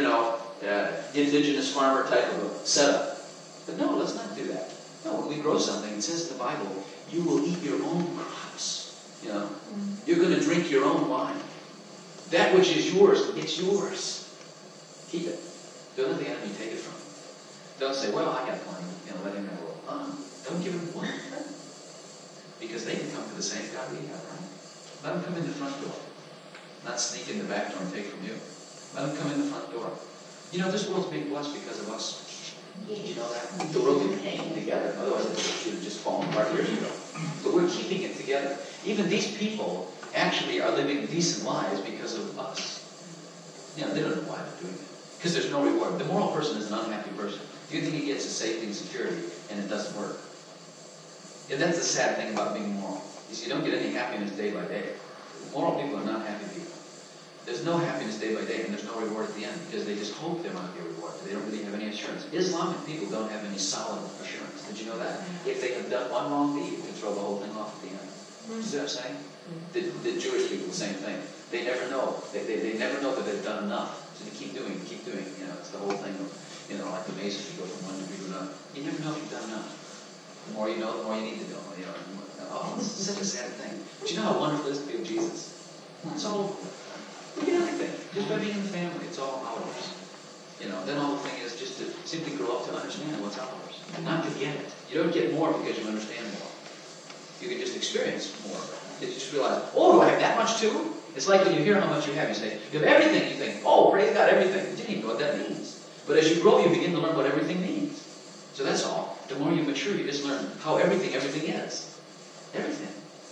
indigenous farmer type of a setup. But no, let's not do that. No, when we grow something, it says in the Bible, you will eat your own crops. You're going to drink your own wine. That which is yours, it's yours. Keep it. Don't let the enemy take it from you. Don't say, well, I got plenty. Let him know. Don't give him one thing. Because they can come to the same God we have, right? Let them come in the front door. Not sneak in the back door and take from you. Let them come in the front door. This world's being blessed because of us. Did you know that? The world didn't hang together. Otherwise, it should have just fallen apart years ago. But we're keeping it together. Even these people actually are living decent lives because of us. They don't know why they're doing it. Because there's no reward. The moral person is an unhappy person. Do you think he gets a safety and security and it doesn't work? Yeah, that's the sad thing about being moral. You don't get any happiness day by day. Moral people are not happy people. There's no happiness day by day, and there's no reward at the end because they just hope there might be a reward. They don't really have any assurance. Islamic people don't have any solid assurance. Did you know that? If they have done one wrong deed, you can throw the whole thing off at the end. You see what I'm saying? The Jewish people, the same thing. They never know. They never know that they've done enough. So they keep doing. It's the whole thing of, like the Mason, you go from one degree to another. You never know if you've done enough. The more you know, the more you need to know. This is such a sad thing. But you know how wonderful it is to be with Jesus? It's all, look at everything. Just by being in the family, it's all ours. Then all the thing is just to simply grow up to understand what's ours. Not to get it. You don't get more because you understand more. You can just experience more. You just realize, oh, do I have that much too? It's like when you hear how much you have, you say, you have everything. You think, oh, praise God, everything. You didn't even know what that means. But as you grow, you begin to learn what everything means. So that's all. The more you mature, you just learn how everything is. Everything.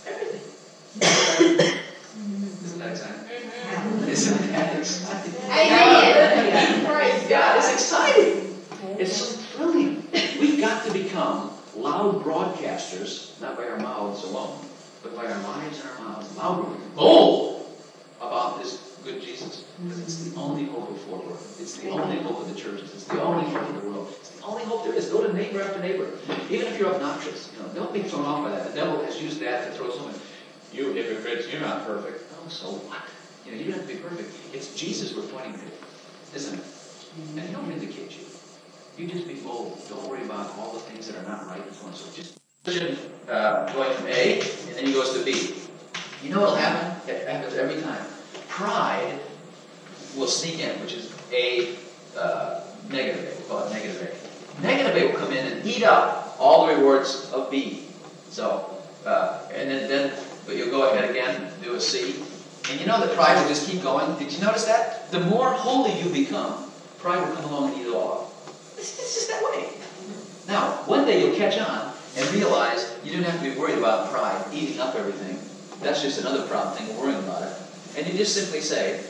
Isn't that exciting? Isn't that exciting? Amen. Praise God. It's exciting. It's so thrilling. We've got to become loud broadcasters, not by our mouths alone, but by our lives and our mouths. Loud, bold about this good Jesus. Because it's the only hope of Fort Worth. It's the only hope of the churches. It's the only hope of the world. It's the only hope there is. Go to neighbor after neighbor. Even if you're obnoxious, don't be thrown off by that. The devil has used that to throw someone. You hypocrites, you're not perfect. Oh, so what? You don't have to be perfect. It's Jesus we're pointing to, isn't it? And He'll vindicate you. You just be bold. Don't worry about all the things that are not right in front of you. Just going from A, and then he goes to B. You know what'll happen? It happens every time. Pride will sneak in, which is A, negative A. We'll call it negative A. Negative A will come in and eat up all the rewards of B. So, and then but you'll go ahead again and do a C. And you know that pride will just keep going. Did you notice that? The more holy you become, pride will come along and eat it all up. It's just that way. Now, one day you'll catch on and realize you don't have to be worried about pride eating up everything. That's just another problem thing, worrying about it. And you just simply say,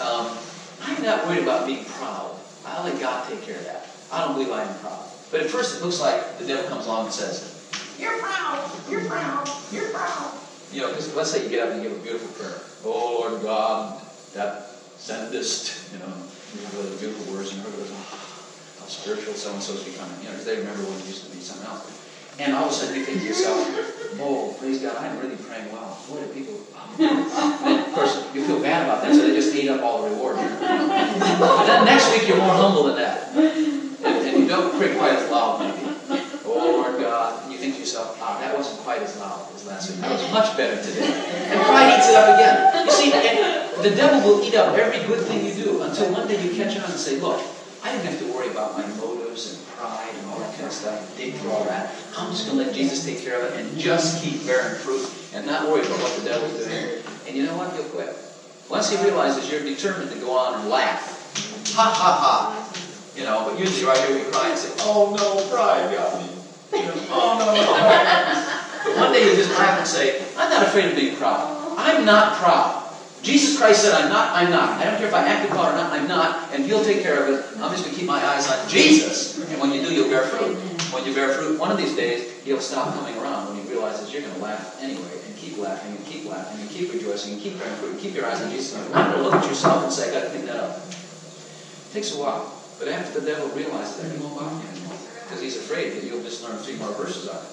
I'm not worried about being proud. I'll let God take care of that. I don't believe I am proud. But at first it looks like the devil comes along and says, you're proud, you're proud, you're proud. You know, because let's say you get up and give a beautiful prayer. Oh, Lord God, that sendest, really beautiful words, and everybody goes, how spiritual so-and-so is becoming. Because they remember when it used to be something else. And all of a sudden you think to yourself, oh, praise God, I'm really praying well. What do people... And of course, you feel bad about that, so they just ate up all the reward. But then next week you're more humble than that. And you don't pray quite as loud, maybe. Oh, Lord God. And you think to yourself, that wasn't quite as loud as last week. That was much better today. And pride eats it up again. You see, the devil will eat up every good thing you do until one day you catch on and say, look, I didn't have to worry about my motives and pride and all that kind of stuff. Dig through all that. I'm just going to let Jesus take care of it and just keep bearing fruit and not worry about what the devil's doing. And you know what? He'll quit. Once he realizes you're determined to go on and laugh. Ha, ha, ha. But usually right here we cry and say, oh no, pride got me. Oh no. But one day you just laugh and say, I'm not afraid of being proud. I'm not proud. Jesus Christ said, I'm not. I don't care if I act proud or not, I'm not. And He'll take care of it. I'm just going to keep my eyes on Jesus. And when you do, you'll bear fruit. When you bear fruit, one of these days, He'll stop coming around when He realizes you're going to laugh anyway. And keep laughing and keep laughing and keep rejoicing and keep bearing fruit and keep your eyes on Jesus. And not to look at yourself and say, I got to clean that up. It takes a while. But after the devil realizes that, he won't bother you anymore. Because he's afraid that you'll just learn 3 more verses on it.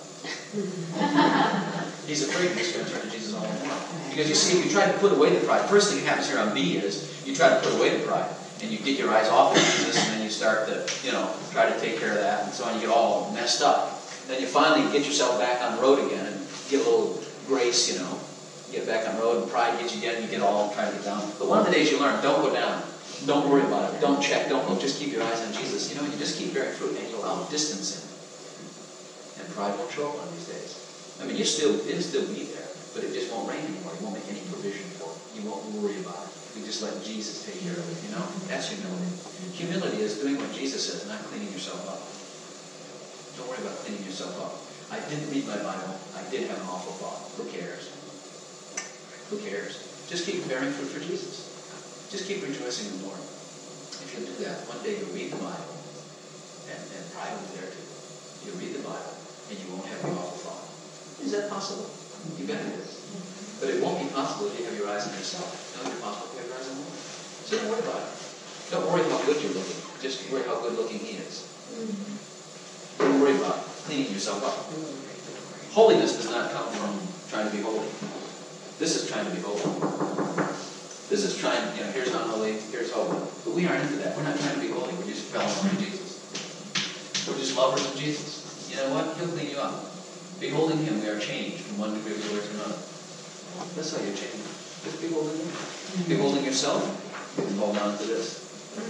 He's afraid you're going to turn to Jesus all the time. Because you see, if you try to put away the pride, first thing that happens here on B is you try to put away the pride. And you get your eyes off of Jesus, and then you start to, try to take care of that, and so on. You get all messed up. Then you finally get yourself back on the road again and get a little grace, Get back on the road, and pride gets you again, and you get all trying to get down. But one of the days you learn, don't go down. Don't worry about it. Don't check. Don't look. Just keep your eyes on Jesus. You just keep bearing fruit, and you'll outdistance Him. And pride won't show up one of these days. I mean, it'll still be there, but it just won't rain anymore. You won't make any provision for it. You won't worry about it. You just let Jesus take care of it, That's humility. Humility is doing what Jesus says, not cleaning yourself up. Don't worry about cleaning yourself up. I didn't read my Bible. I did have an awful thought. Who cares? Who cares? Just keep bearing fruit for Jesus. Just keep rejoicing in the Lord. If you'll do that, one day you'll read the Bible, and pride will be there too. You'll read the Bible, and you won't have the awful thought. Is that possible? You bet it is. But it won't be possible if you have your eyes on yourself. It'll be possible if you have your eyes on the Lord. So don't worry about it. Don't worry how good you're looking. Just worry how good looking He is. Don't worry about cleaning yourself up. Holiness does not come from trying to be holy. This is trying to be holy. This is trying, here's unholy, here's holy. But we aren't into that. We're not trying to be holy. We're just following after Jesus. We're just lovers of Jesus. You know what? He'll clean you up. Beholding Him, we are changed from one degree of glory to another. That's how you're changed. Just beholding Him. Beholding yourself, you can hold on to this.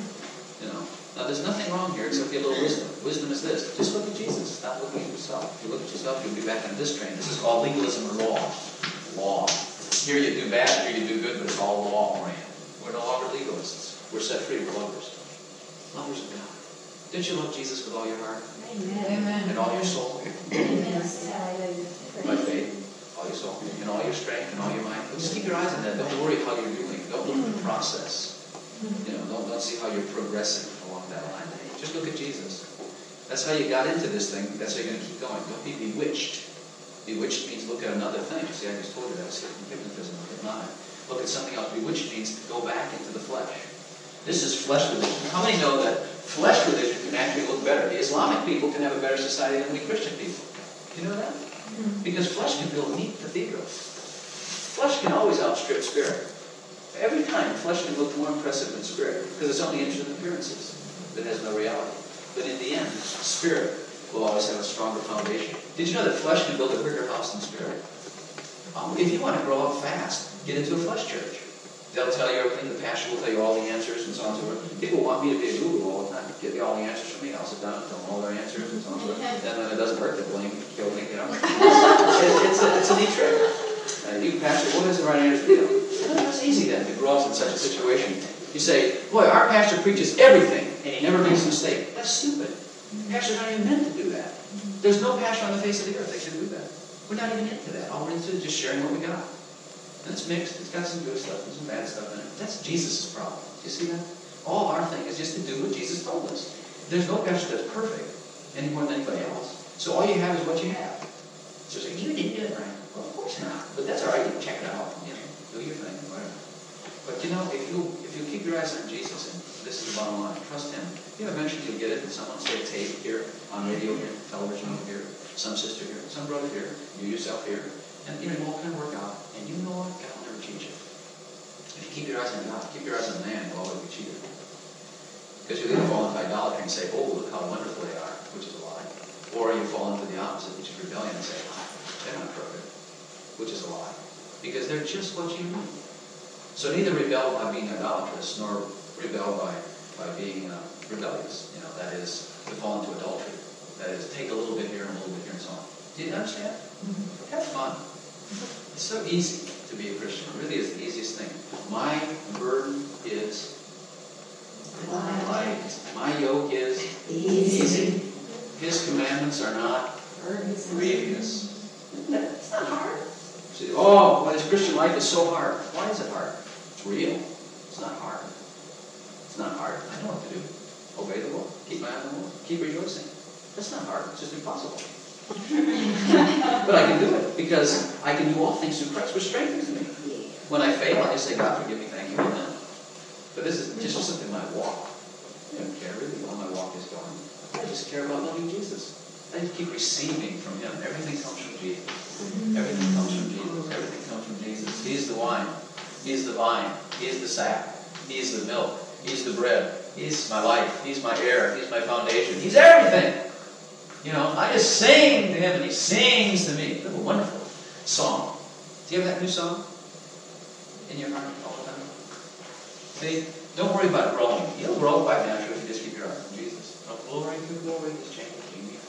Now there's nothing wrong here except get a little wisdom. Wisdom is this. Just look at Jesus. Stop looking at yourself. If you look at yourself, you'll be back on this train. This is called legalism or law. Law. Here you do bad, here you do good, but it's all law-oriented. We're no longer legalists. We're set free. We're lovers. Lovers of God. Didn't you love Jesus with all your heart? Amen. And all your soul? Yes. By faith? All your soul? And all your strength and all your mind? Just keep your eyes on that. Don't worry how you're doing. Don't look at the process. Don't see how you're progressing along that line. Just look at Jesus. That's how you got into this thing. That's how you're going to keep going. Don't be bewitched. Bewitched means look at another thing. See, I just told you that. I said hypnotism. Look at something else. Bewitched means go back into the flesh. This is flesh religion. How many know that flesh religion can actually look better? The Islamic people can have a better society than we Christian people. Do you know that? Because flesh can build neat cathedrals. Flesh can always outstrip spirit. Every time, flesh can look more impressive than spirit because it's only interested in appearances that has no reality. But in the end, spirit will always have a stronger foundation. Did you know that flesh can build a bigger house than spirit? If you want to grow up fast, get into a flesh church. They'll tell you everything. The pastor will tell you all the answers and so on and so forth. People want me to be a guru all the time. Get all the answers from me. I'll sit down and tell them all their answers and so on and so forth. Then when it doesn't work, they blame me, kill me, It's a neat trick. You, pastor, what is the right answer to you? Well, it's easy then to grow up in such a situation. You say, boy, our pastor preaches everything, and he never makes a mistake. That's stupid. Pastors aren't even meant to do that. There's no pastor on the face of the earth that can do that. We're not even into that. All we're into is just sharing what we got. And it's mixed. It's got some good stuff and some bad stuff in it. That's Jesus' problem. Do you see that? All our thing is just to do what Jesus told us. There's no pastor that's perfect any more than anybody else. So all you have is what you have. So it's like, you didn't do it right. Well, of course not. But that's all right. You can check it out. Do your thing, whatever. But if you keep your eyes on Jesus, and this is the bottom line, trust Him. Eventually you'll get it. And someone say tape here, on radio here, television over here, some sister here, some brother here, you yourself here, and it all kind of work out. And you know what? God will never cheat you. If you keep your eyes on God, keep your eyes on man, you'll always be cheated. Because you'll either fall into idolatry and say, oh, look how wonderful they are, which is a lie. Or you fall into the opposite, which is rebellion, and say, they're not perfect, which is a lie. Because they're just what you need. So neither rebel by being idolatrous, nor rebel by being rebellious. That is, to fall into adultery. That is, take a little bit here and a little bit here and so on. Do you understand? Have fun. It's so easy to be a Christian. It really is the easiest thing. My burden is light. My yoke is easy. His commandments are not grievous. It's not hard. See, this Christian life is so hard. Why is it hard? It's real. It's not hard. It's not hard. I know what to do. Obey the Lord. Keep my eye on the Lord. Keep rejoicing. That's not hard. It's just impossible. But I can do it because I can do all things through Christ, which strengthens me. When I fail, I just say, God, forgive me, thank you, amen. But this is just something my walk. I don't care really how my walk is going. I just care about loving Jesus. I just keep receiving from Him. Everything comes from Jesus. Everything comes from Jesus. Everything comes from Jesus. He's the wine. He's the vine. He's the sap. He's the milk. He's the bread. He's my life. He's my air. He's my foundation. He's everything. I just sing to Him and He sings to me. What a wonderful song. Do you have that new song in your heart all the time? See, don't worry about growing. You'll grow quite naturally if you just keep your eyes on Jesus. From glory to glory, He's changing me,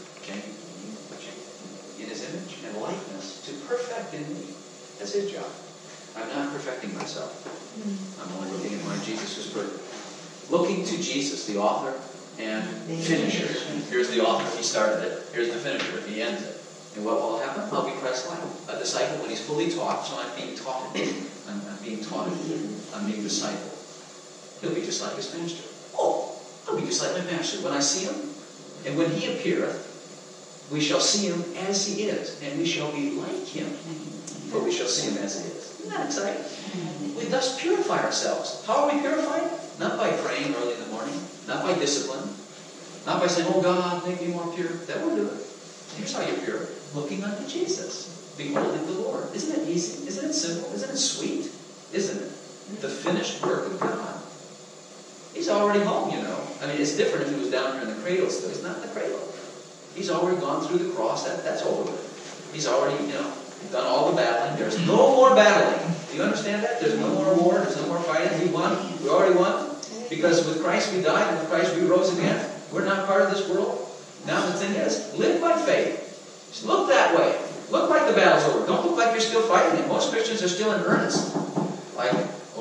in His image and likeness to perfect in me. That's His job. I'm not perfecting myself. I'm only looking at my Jesus who's perfect. Looking to Jesus, the author and finisher. Here's the author. He started it. Here's the finisher. He ends it. And what will happen? I'll be Christ-like. A disciple when he's fully taught. So I'm being taught. I'm being taught. I'm being discipled. He'll be just like his master. Oh, I'll be just like my master. When I see him, and when he appeareth, we shall see him as he is, and we shall be like him, for we shall see him as he is. Isn't that exciting? We thus purify ourselves. How are we purified? Not by praying early in the morning, not by discipline, not by saying, oh God, make me more pure. That won't do it. Here's how you're pure. Looking unto Jesus. Beholding the Lord. Isn't it easy? Isn't it simple? Isn't it sweet? Isn't it? The finished work of God. He's already home, I mean, it's different if he was down here in the cradle still. He's not in the cradle. He's already gone through the cross. That's over with. He's already, done all the battling. There's no more battling. Do you understand that? There's no more war. There's no more fighting. We won. We already won. Because with Christ we died, and with Christ we rose again. We're not part of this world. Now the thing is, live by faith. Just look that way. Look like the battle's over. Don't look like you're still fighting it. Most Christians are still in earnest. Like,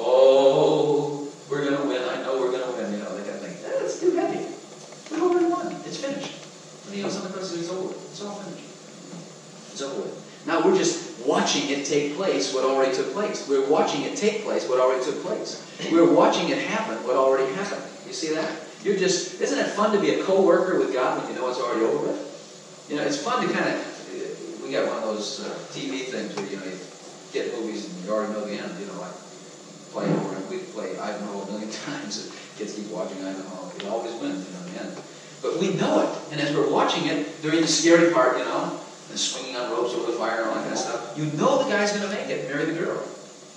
we're going to win. I know we're going to win. They kind of think, that's too heavy. We've already won. It's finished. And some of the it's over. It's all finished. It's over with. Now we're just watching it take place, what already took place. We're watching it take place, what already took place. We're watching it happen, what already happened. You see that? Isn't it fun to be a co-worker with God when you know it's already over with? It's fun to kind of, we got one of those TV things where, you get movies and you already know the end, like play over and we play Ivanhoe a million times. Kids keep watching Ivanhoe. It always wins, in the end. But we know it. And as we're watching it, during the scary part, and swinging on ropes over the fire and all that kind of stuff, you know the guy's going to make it, marry the girl.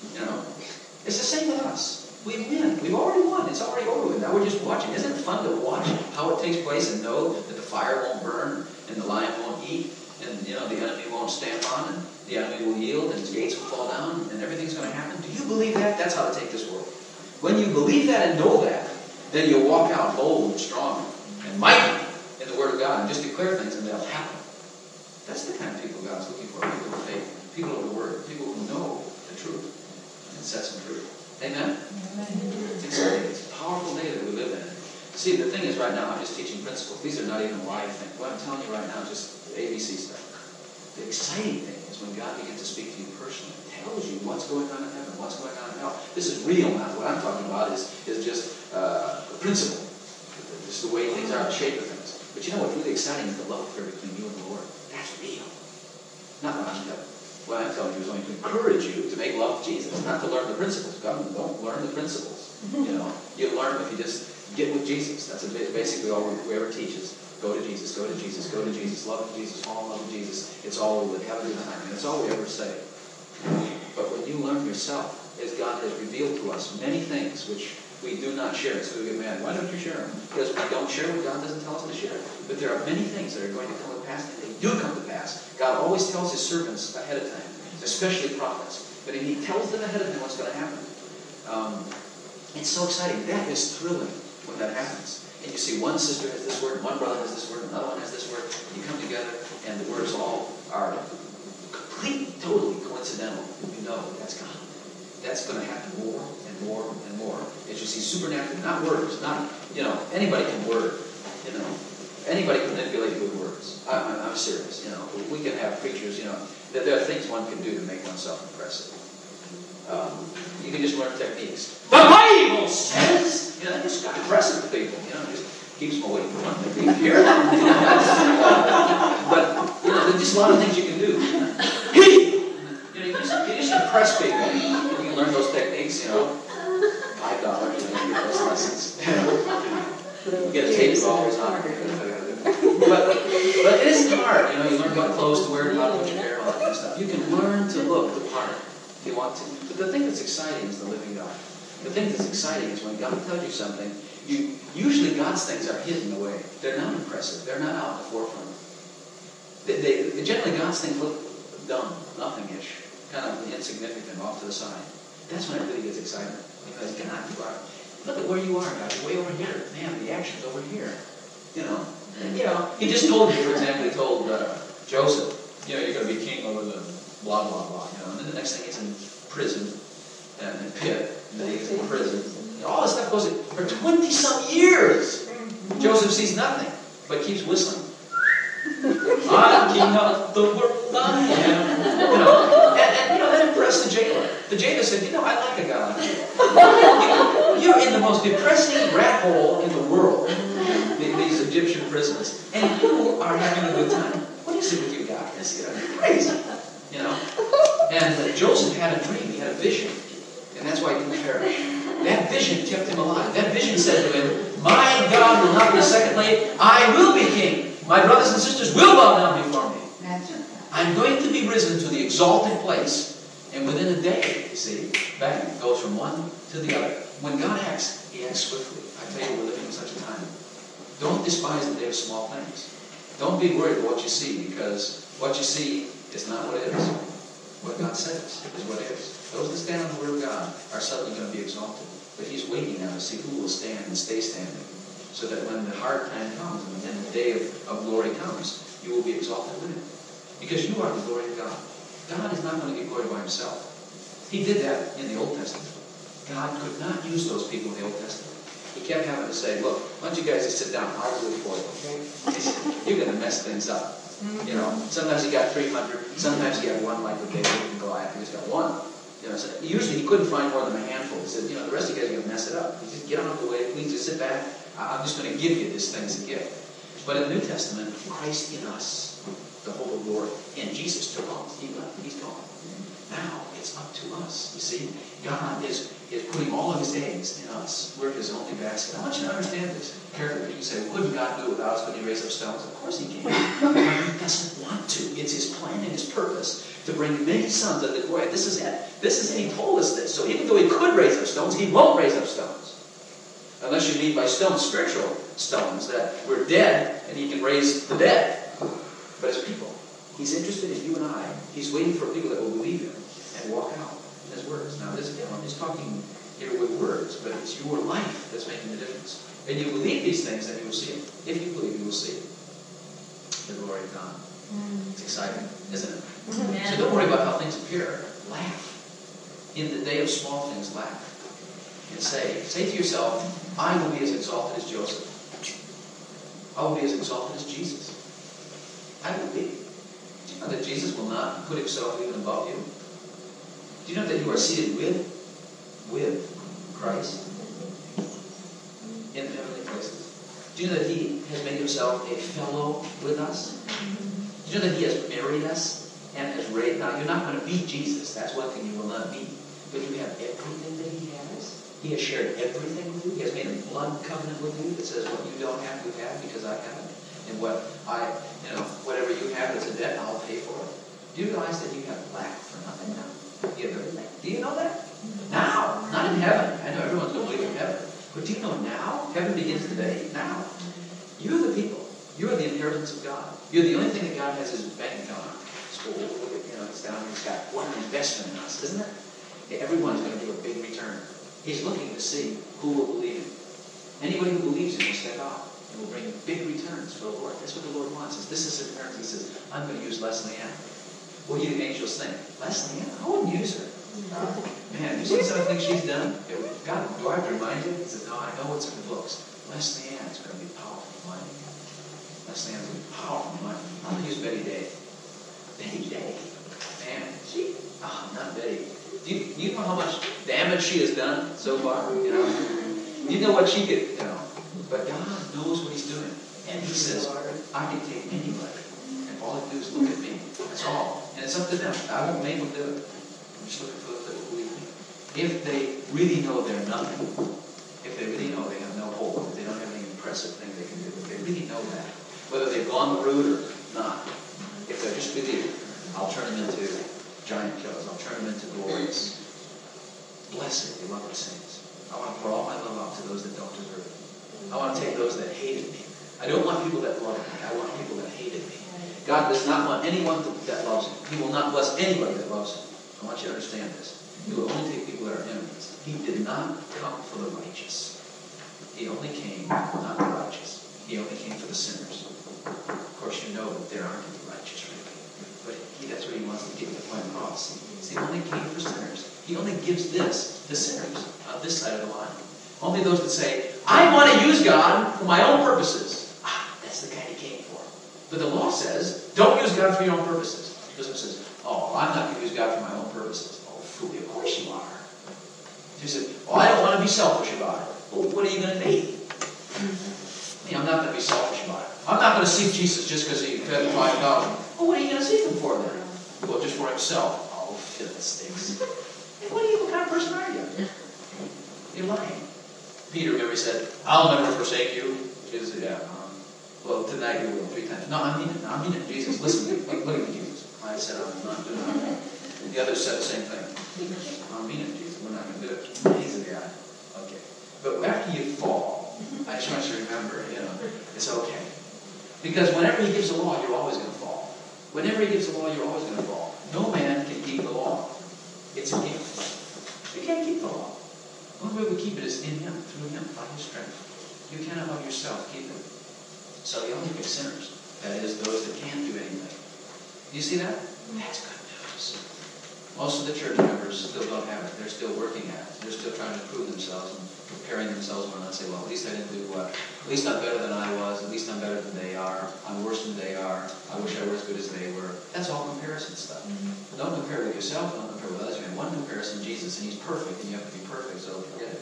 It's the same with us. We win. We've already won. It's already over with. Now we're just watching. Isn't it fun to watch how it takes place and know that the fire won't burn and the lion won't eat and the enemy won't stamp on and the enemy will yield and its gates will fall down and everything's going to happen? Do you believe that? That's how to take this world. When you believe that and know that, then you'll walk out bold and strong and mighty in the Word of God and just declare things and they'll happen. That's the kind of people God's looking for. People of faith, people of the Word, people who know the truth and set some truth. Amen? It's exciting. It's a powerful day that we live in. See, the thing is right now, I'm just teaching principles. These are not even live things. What I'm telling you right now is just ABC stuff. The exciting thing is when God begins to speak to you personally, tells you what's going on in heaven, what's going on in hell. This is real now. What I'm talking about is just a principle. Just the way things are, the shape of things. But you know what's really exciting is the love affair between you and the Lord. That's real. Not what I'm telling you. What I'm telling you is going to encourage you to make love to Jesus, not to learn the principles. God, don't learn the principles. You learn if you just get with Jesus. That's basically all we ever teach is go to Jesus, go to Jesus, go to Jesus, love Jesus, fall in love with Jesus. It's all we would have a good time. And that's all we ever say. But when you learn yourself, as God has revealed to us many things which we do not share, so we get mad. Why don't you share them? Because we don't share what God doesn't tell us to share. But there are many things that are going to come to pass, and they do come to pass. God always tells his servants ahead of time, especially prophets. But he tells them ahead of time what's going to happen. It's so exciting. That is thrilling when that happens. And you see one sister has this word, one brother has this word, another one has this word. And you come together, and the words all are completely, totally coincidental. You know that's God. That's going to happen more and more and more. As you see supernatural, not words, not, anybody can word, anybody can manipulate good words. I'm serious, We can have preachers, there are things one can do to make oneself impressive. You can just learn techniques. The Bible says, it's got impressive to people, just keeps them away from one thing. Hear that? But, there's just a lot of things you can do. You just impress people. You can learn those techniques, $5, you get those lessons. You get a tape all the time. But it isn't hard, you learn what clothes to wear and how to put your hair on, all that kind of stuff. You can learn to look the part if you want to. But the thing that's exciting is the living God. The thing that's exciting is when God tells you something, usually God's things are hidden away. They're not impressive. They're not out in the forefront. Generally, God's things look dumb, nothing-ish, kind of insignificant off to the side. That's when it really gets exciting. Because God, look at where you are, God. You're way over here. Man, the action's over here. He just told me, for example, he told Joseph, you're going to be king over the blah, blah, blah. And then the next thing he's in prison, and in pit, and then he's in prison. All this stuff goes for 20-some years. Joseph sees nothing, but keeps whistling. I'm king of the world, I am. And that impressed the jailer. The jailer said, I like a guy like you. You're in the most depressing rat hole in the world, these Egyptian prisons, and you are having a good time. What is it with you guys? You're crazy. And Joseph had a dream, he had a vision, and that's why he didn't perish. That vision kept him alive. That vision said to him, my God will not be second late. I will be king. My brothers and sisters will bow down before me. I'm going to be risen to the exalted place. And within a day, you see, bang, it goes from one to the other. When God acts, he acts swiftly. I tell you, we're living in such a time. Don't despise the day of small things. Don't be worried about what you see, because what you see is not what it is. What God says is what it is. Those that stand on the Word of God are suddenly going to be exalted. But he's waiting now to see who will stand and stay standing. So that when the hard time comes and the day of glory comes, you will be exalted with him. Because you are the glory of God. God is not going to get glory by himself. He did that in the Old Testament. God could not use those people in the Old Testament. He kept having to say, look, why don't you guys just sit down, I'll do it for you, okay? You're going to mess things up. Sometimes he got 300, sometimes he had one like with David and Goliath. He just got one. So usually he couldn't find more than a handful. He said, the rest of you guys are going to mess it up. He said, get out of the way, please just sit back. I'm just going to give you this thing as a gift. But in the New Testament, Christ in us, the hope of glory. And Jesus took off. He left. He's gone. Now it's up to us. You see, God is putting all of his eggs in us. We're his only basket. I want you to understand this carefully. You say, well, couldn't God do it without us? Couldn't he raise up stones? Of course he can. But he doesn't want to. It's his plan and his purpose to bring many sons unto glory. This is it. And he told us this. So even though he could raise up stones, he won't raise up stones. Unless you mean by stones, spiritual stones, that we're dead and he can raise the dead. But as people, he's interested in you and I. He's waiting for people that will believe him and walk out in his words. Now, this again, I'm just talking here with words, but it's your life that's making the difference. And you believe these things, then you will see it. If you believe, you will see it. The glory of God. It's exciting, isn't it? So don't worry about how things appear. Laugh. In the day of small things, laugh. And say to yourself, I will be as exalted as Joseph. I will be as exalted as Jesus. I will be. Do you know that Jesus will not put himself even above you? Do you know that you are seated with Christ in the heavenly places? Do you know that he has made himself a fellow with us? Do you know that he has married us and has raised? Now, you're not going to be Jesus. That's one thing you will not be. But you have everything that he has. He has shared everything with you. He has made a blood covenant with you that says what you don't have, you have because I have it. And whatever you have as a debt, I'll pay for it. Do you realize that you have lack for nothing now? You have everything. Do you know that? Now. Not in heaven. I know everyone's going to believe in heaven. But do you know now? Heaven begins today. Now. You're the people. You're the inheritance of God. You're the only thing that God has is his bank account. So it's down here. He's got what an investment in us, isn't it? Everyone's going to give a big return. He's looking to see who will believe him. Anybody who believes him will step out and will bring big returns for the Lord. That's what the Lord wants. This is his inheritance. He says, I'm going to use Leslie Ann. What do you angels think? Leslie Ann? I wouldn't use her. Man, you see some of the things she's done? God, do I have to remind you? He says, no, I know what's in the books. Leslie Ann is going to be powerful money. Leslie Ann is going to be powerful money. I'm going to use Betty Day. Betty Day? Man, not Betty. Do you know how much damage she has done so far? You know what she could, But God knows what he's doing. And he says, I can take anybody. And all I do is look at me. That's all. And it's up to them. I won't make them do it. I'm just looking for those that will believe me. If they really know they're nothing, if they really know they have no hope, if they don't have any impressive thing they can do, if they really know that, whether they've gone the route or not, if they're just with you, I'll turn them into giant killers. I'll turn them into glorious. Blessed, beloved saints. I want to pour all my love out to those that don't deserve it. I want to take those that hated me. I don't want people that love me. I want people that hated me. God does not want anyone that loves him. He will not bless anybody that loves him. I want you to understand this. He will only take people that are enemies. He did not come for the righteous. He only came not the righteous. He only came for the sinners. Of course, you know that there aren't any righteous, really. But that's what he wants to get the point across. He only came for sinners. He only gives this to sinners on this side of the line. Only those that say, I want to use God for my own purposes. That's the kind he came for. But the law says, don't use God for your own purposes. Because it says, I'm not going to use God for my own purposes. Oh, fool, of course you are. You said, I don't want to be selfish about it. Well, what are you going to be? I'm not going to be selfish about it. I'm not going to seek Jesus just because he fed 5,000. Well, what are you going to seek him for then? Well, just for himself. Oh, fiddlesticks. What kind of person are you? You're lying. Peter, remember, he said, I'll never forsake you. Jesus said, well, tonight you will 3 times. No, I mean it. Jesus, listen, look at Jesus. I said, I'm not doing it. The others said the same thing. I mean it, Jesus. We're not going to do it. He's a guy. Okay. But after you fall, I just want you to remember, it's okay. Because whenever he gives the law, you're always going to fall. Whenever he gives the law, you're always going to fall. No man can keep the law. It's a gift. You can't keep the law. The only way we keep it is in him, through him, by his strength. You cannot of yourself keep it. So he only gives sinners. That is, those that can't do anything. Do you see that? That's good news. Most of the church members still don't have it. They're still working at it. They're still trying to prove themselves and preparing themselves for it. And say, well, at least I didn't do what? At least I'm better than I was. At least I'm better than they are. I'm worse than they are. I wish I were as good as they were. That's all comparison stuff. Mm-hmm. Don't compare with yourself. Don't compare with others. You have one comparison, Jesus, and he's perfect, and you have to be perfect, so forget it.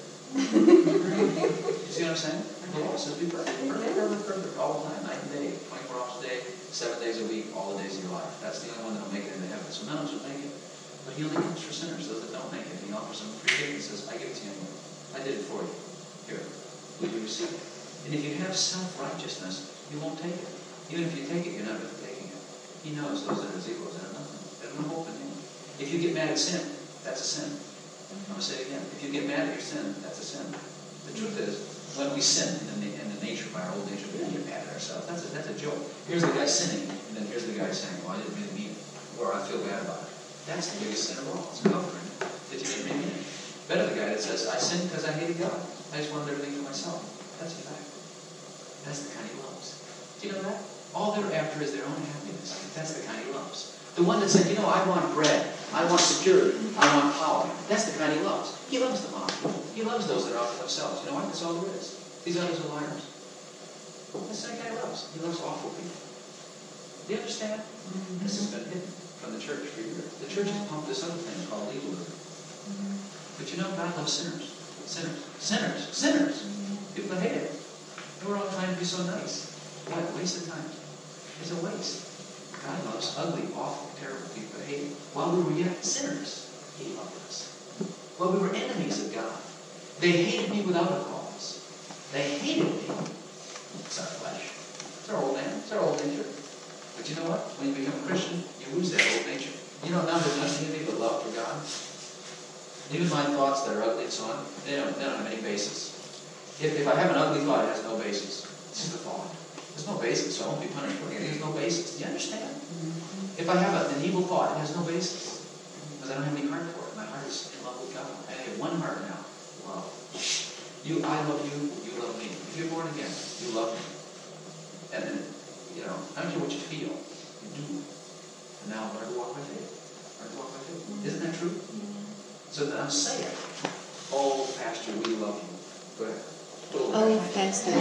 You see what I'm saying? The Lord says be perfect. Perfect all the time, night and day, 24 hours a day, 7 days a week, all the days of your life. That's the only one that will make it into heaven. So none of us will make it. But he only comes for sinners, those that don't make it. He offers them free gift and says, I give it to you anyway. I did it for you. Here, will you receive it? And if you have self-righteousness, you won't take it. Even if you take it, you're not really taking it. He knows those that are his equals have nothing. They have no hope in him. If you get mad at sin, that's a sin. I'm going to say it again. If you get mad at your sin, that's a sin. The truth is, when we sin in the nature, by our old nature, we don't get mad at ourselves. That's a joke. Here's the guy sinning, and then here's the guy saying, well, I didn't really mean it, or I feel bad about it. That's the biggest sin of all. It's covering that you didn't really mean it. Better the guy that says, I sinned because I hated God. I just wanted everything for myself. That's a fact. That's the kind he loves. Do you know that? All they're after is their own happiness. That's the kind he loves. The one that said, I want bread. I want security. I want power. That's the kind he loves. He loves the mob. He loves those that are out for themselves. You know what? That's all there is. These others are liars. That's the kind he loves. He loves awful people. Do you understand? This has been hidden from the church for years. The church has pumped this other thing called legalism. But God loves sinners. Sinners. Sinners. Sinners. People that hate it. And we're all trying to be so nice. What a waste of time. It's a waste. God loves ugly, awful, terrible people that hate him. While we were yet sinners, he loved us. While we were enemies of God, they hated me without a cause. They hated me. It's our flesh. It's our old man. It's our old nature. But you know what? When you become a Christian, you lose that old nature. Now there's nothing in me but love for God. Even my thoughts that are ugly and so on, they don't have any basis. If I have an ugly thought, it has no basis. It's just a thought. There's no basis, so I won't be punished for it. There's no basis. Do you understand? If I have an evil thought, it has no basis. Because I don't have any heart for it. My heart is in love with God. I have one heart now. Love. I love you, you love me. If you're born again, you love me. And then, I don't care what you feel. You do. And now learn to walk by faith. Learn to walk by faith. Isn't that true? So then I'm saying, oh, Pastor, we love you. Go ahead. Oh, Pastor.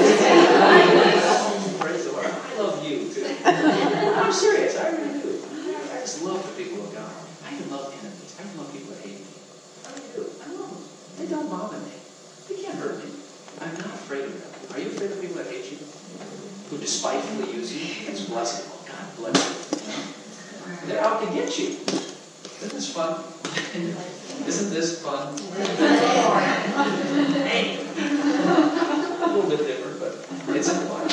Praise the Lord. I love you too. I'm serious. I really do. I just love the people of God. I even love enemies. I even love people that hate me. I really do. I love them. They don't bother me. They can't hurt me. I'm not afraid of them. Are you afraid of people that hate you? Who despitefully use you? That's blessed. God bless you. They're out to get you. Isn't this fun? Isn't this fun? A little bit different, but it's in the Bible.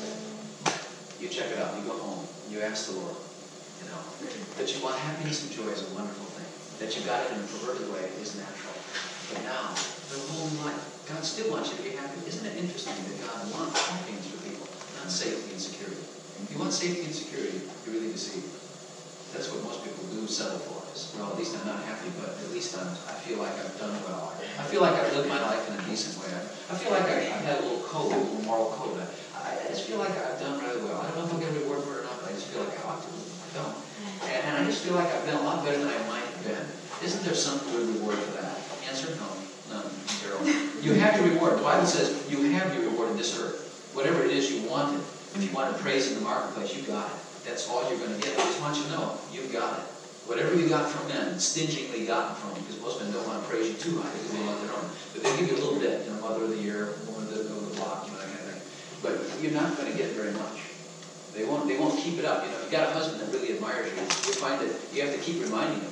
You check it out. You go home. You ask the Lord. That you want happiness and joy is a wonderful thing. That you got it in a perverted way is natural. But now, the whole life, God still wants you to be happy. Isn't it interesting that God wants happiness for people, not safety and security? If you want safety and security, you're really deceived. That's what most people do settle for. Well, at least I'm not happy, but at least I feel like I've done well. I feel like I've lived my life in a decent way. I feel like I've had a little code, a little moral code. I just feel like I've done rather well. I don't know if I'll get a reward for it or not, but I just feel like I ought to. I don't. And I just feel like I've been a lot better than I might have been. Isn't there some good reward for that? Answer, no. None. Zero. You have your reward. The Bible says you have your reward in this earth. Whatever it is you wanted. If you wanted praise in the marketplace, you got it. That's all you're going to get. I just want you to know, you've got it. Whatever you got from men, stingingly gotten from them, because most men don't want to praise you too high because they want their own. But they give you a little bit, Mother of the Year, Woman of the Block, that kind of thing. But you're not going to get very much. They won't keep it up. If you've got a husband that really admires you, you find that you have to keep reminding him.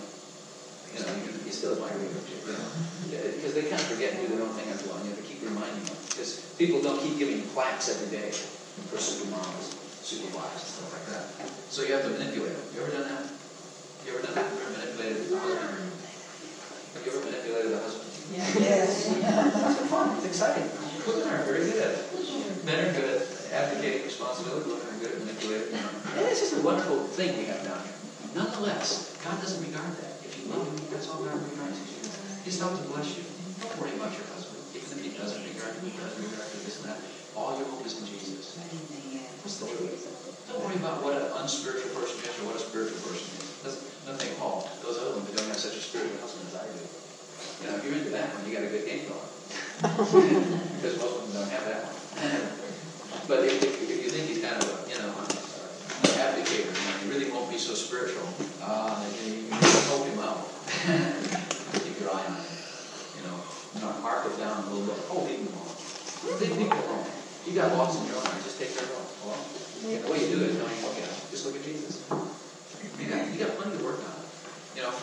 You still admire you, because they kind of forget and do their own thing after a while. You have to keep reminding them. Because people don't keep giving plaques every day for supermodels, superwives, and stuff like that. So you have to manipulate them. You ever done that? You ever done that? You ever manipulated the husband? Have you ever manipulated the husband? Yes. It's fun. It's exciting. Women are very good at it. Men are good at advocating responsibility. Women are good at manipulating. And it's just a wonderful thing we have down here. Nonetheless, God doesn't regard that. If you love him, that's all God regards you. He's out to bless you. Don't worry about your husband. Even if he doesn't regard you, he doesn't regard you, this and that. All your hope is in Jesus. What's the truth? Don't worry about what an unspiritual person is or what a spiritual person is. Nothing Paul. Those other women don't have such a spiritual husband as I do. If you're into that one, you got a good game going. Because most of them don't have that one. But if you think he's kind of an abdicator, he really won't be so spiritual, you can help him out. Keep your eye on him. Mark it down a little bit. Oh, leave him alone. Leave people alone. You got lost in your own eyes. Just take care of it alone. The way you do it is don't even look at him. Just look at Jesus. You got plenty to work on. From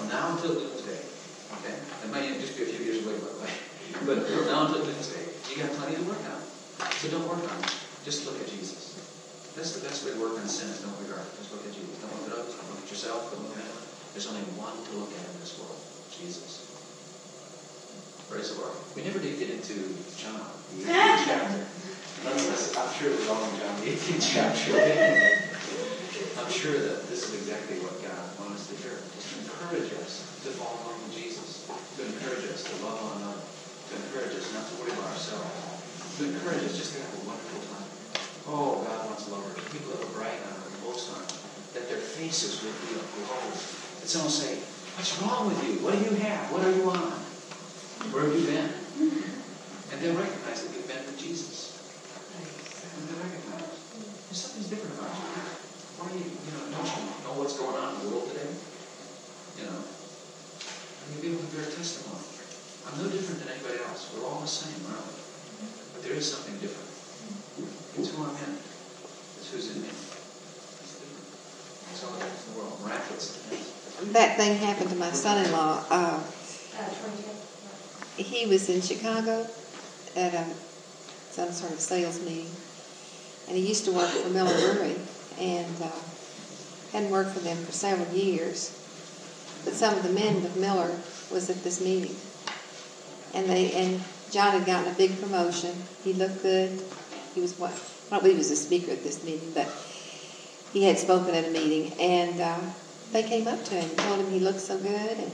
now until doomsday, okay? It might even just be a few years away, by the way. But from now until doomsday, you got plenty to work on. So don't work on it. Just look at Jesus. That's the best way to work on sin is don't regard it. Just look at Jesus. Don't look at others. Don't look at yourself. Don't look at anyone. There's only one to look at in this world. Jesus. Praise the Lord. We never did get into John, the 18th chapter. Nonetheless, I'm sure it was all in John, the 18th chapter. I'm sure that this is exactly what God wants us to hear. Just to encourage us to fall in love with Jesus. To encourage us to love one another. To encourage us not to worry about ourselves. To encourage us just to have a wonderful time. Oh, God wants lovers. People that are bright on and boast on them. That their faces would be aglow. That someone say, what's wrong with you? What do you have? What are you on? Where have you been? And they'll recognize that you've been with Jesus. And they'll recognize there's something different about you. Why do you, don't you know what's going on in the world today? And you'll be able to bear testimony. I'm no different than anybody else. We're all the same, aren't we? But there is something different. It's who I'm in. It's who's in me. It's different. That's all there is in the world. Miraculous. That thing happened to my son-in-law. He was in Chicago at some sort of sales meeting, and he used to work for Miller Brewery, and hadn't worked for them for several years. But some of the men of Miller was at this meeting, and John had gotten a big promotion. He looked good. He was I don't believe he was a speaker at this meeting, but he had spoken at a meeting, and they came up to him and told him he looked so good, and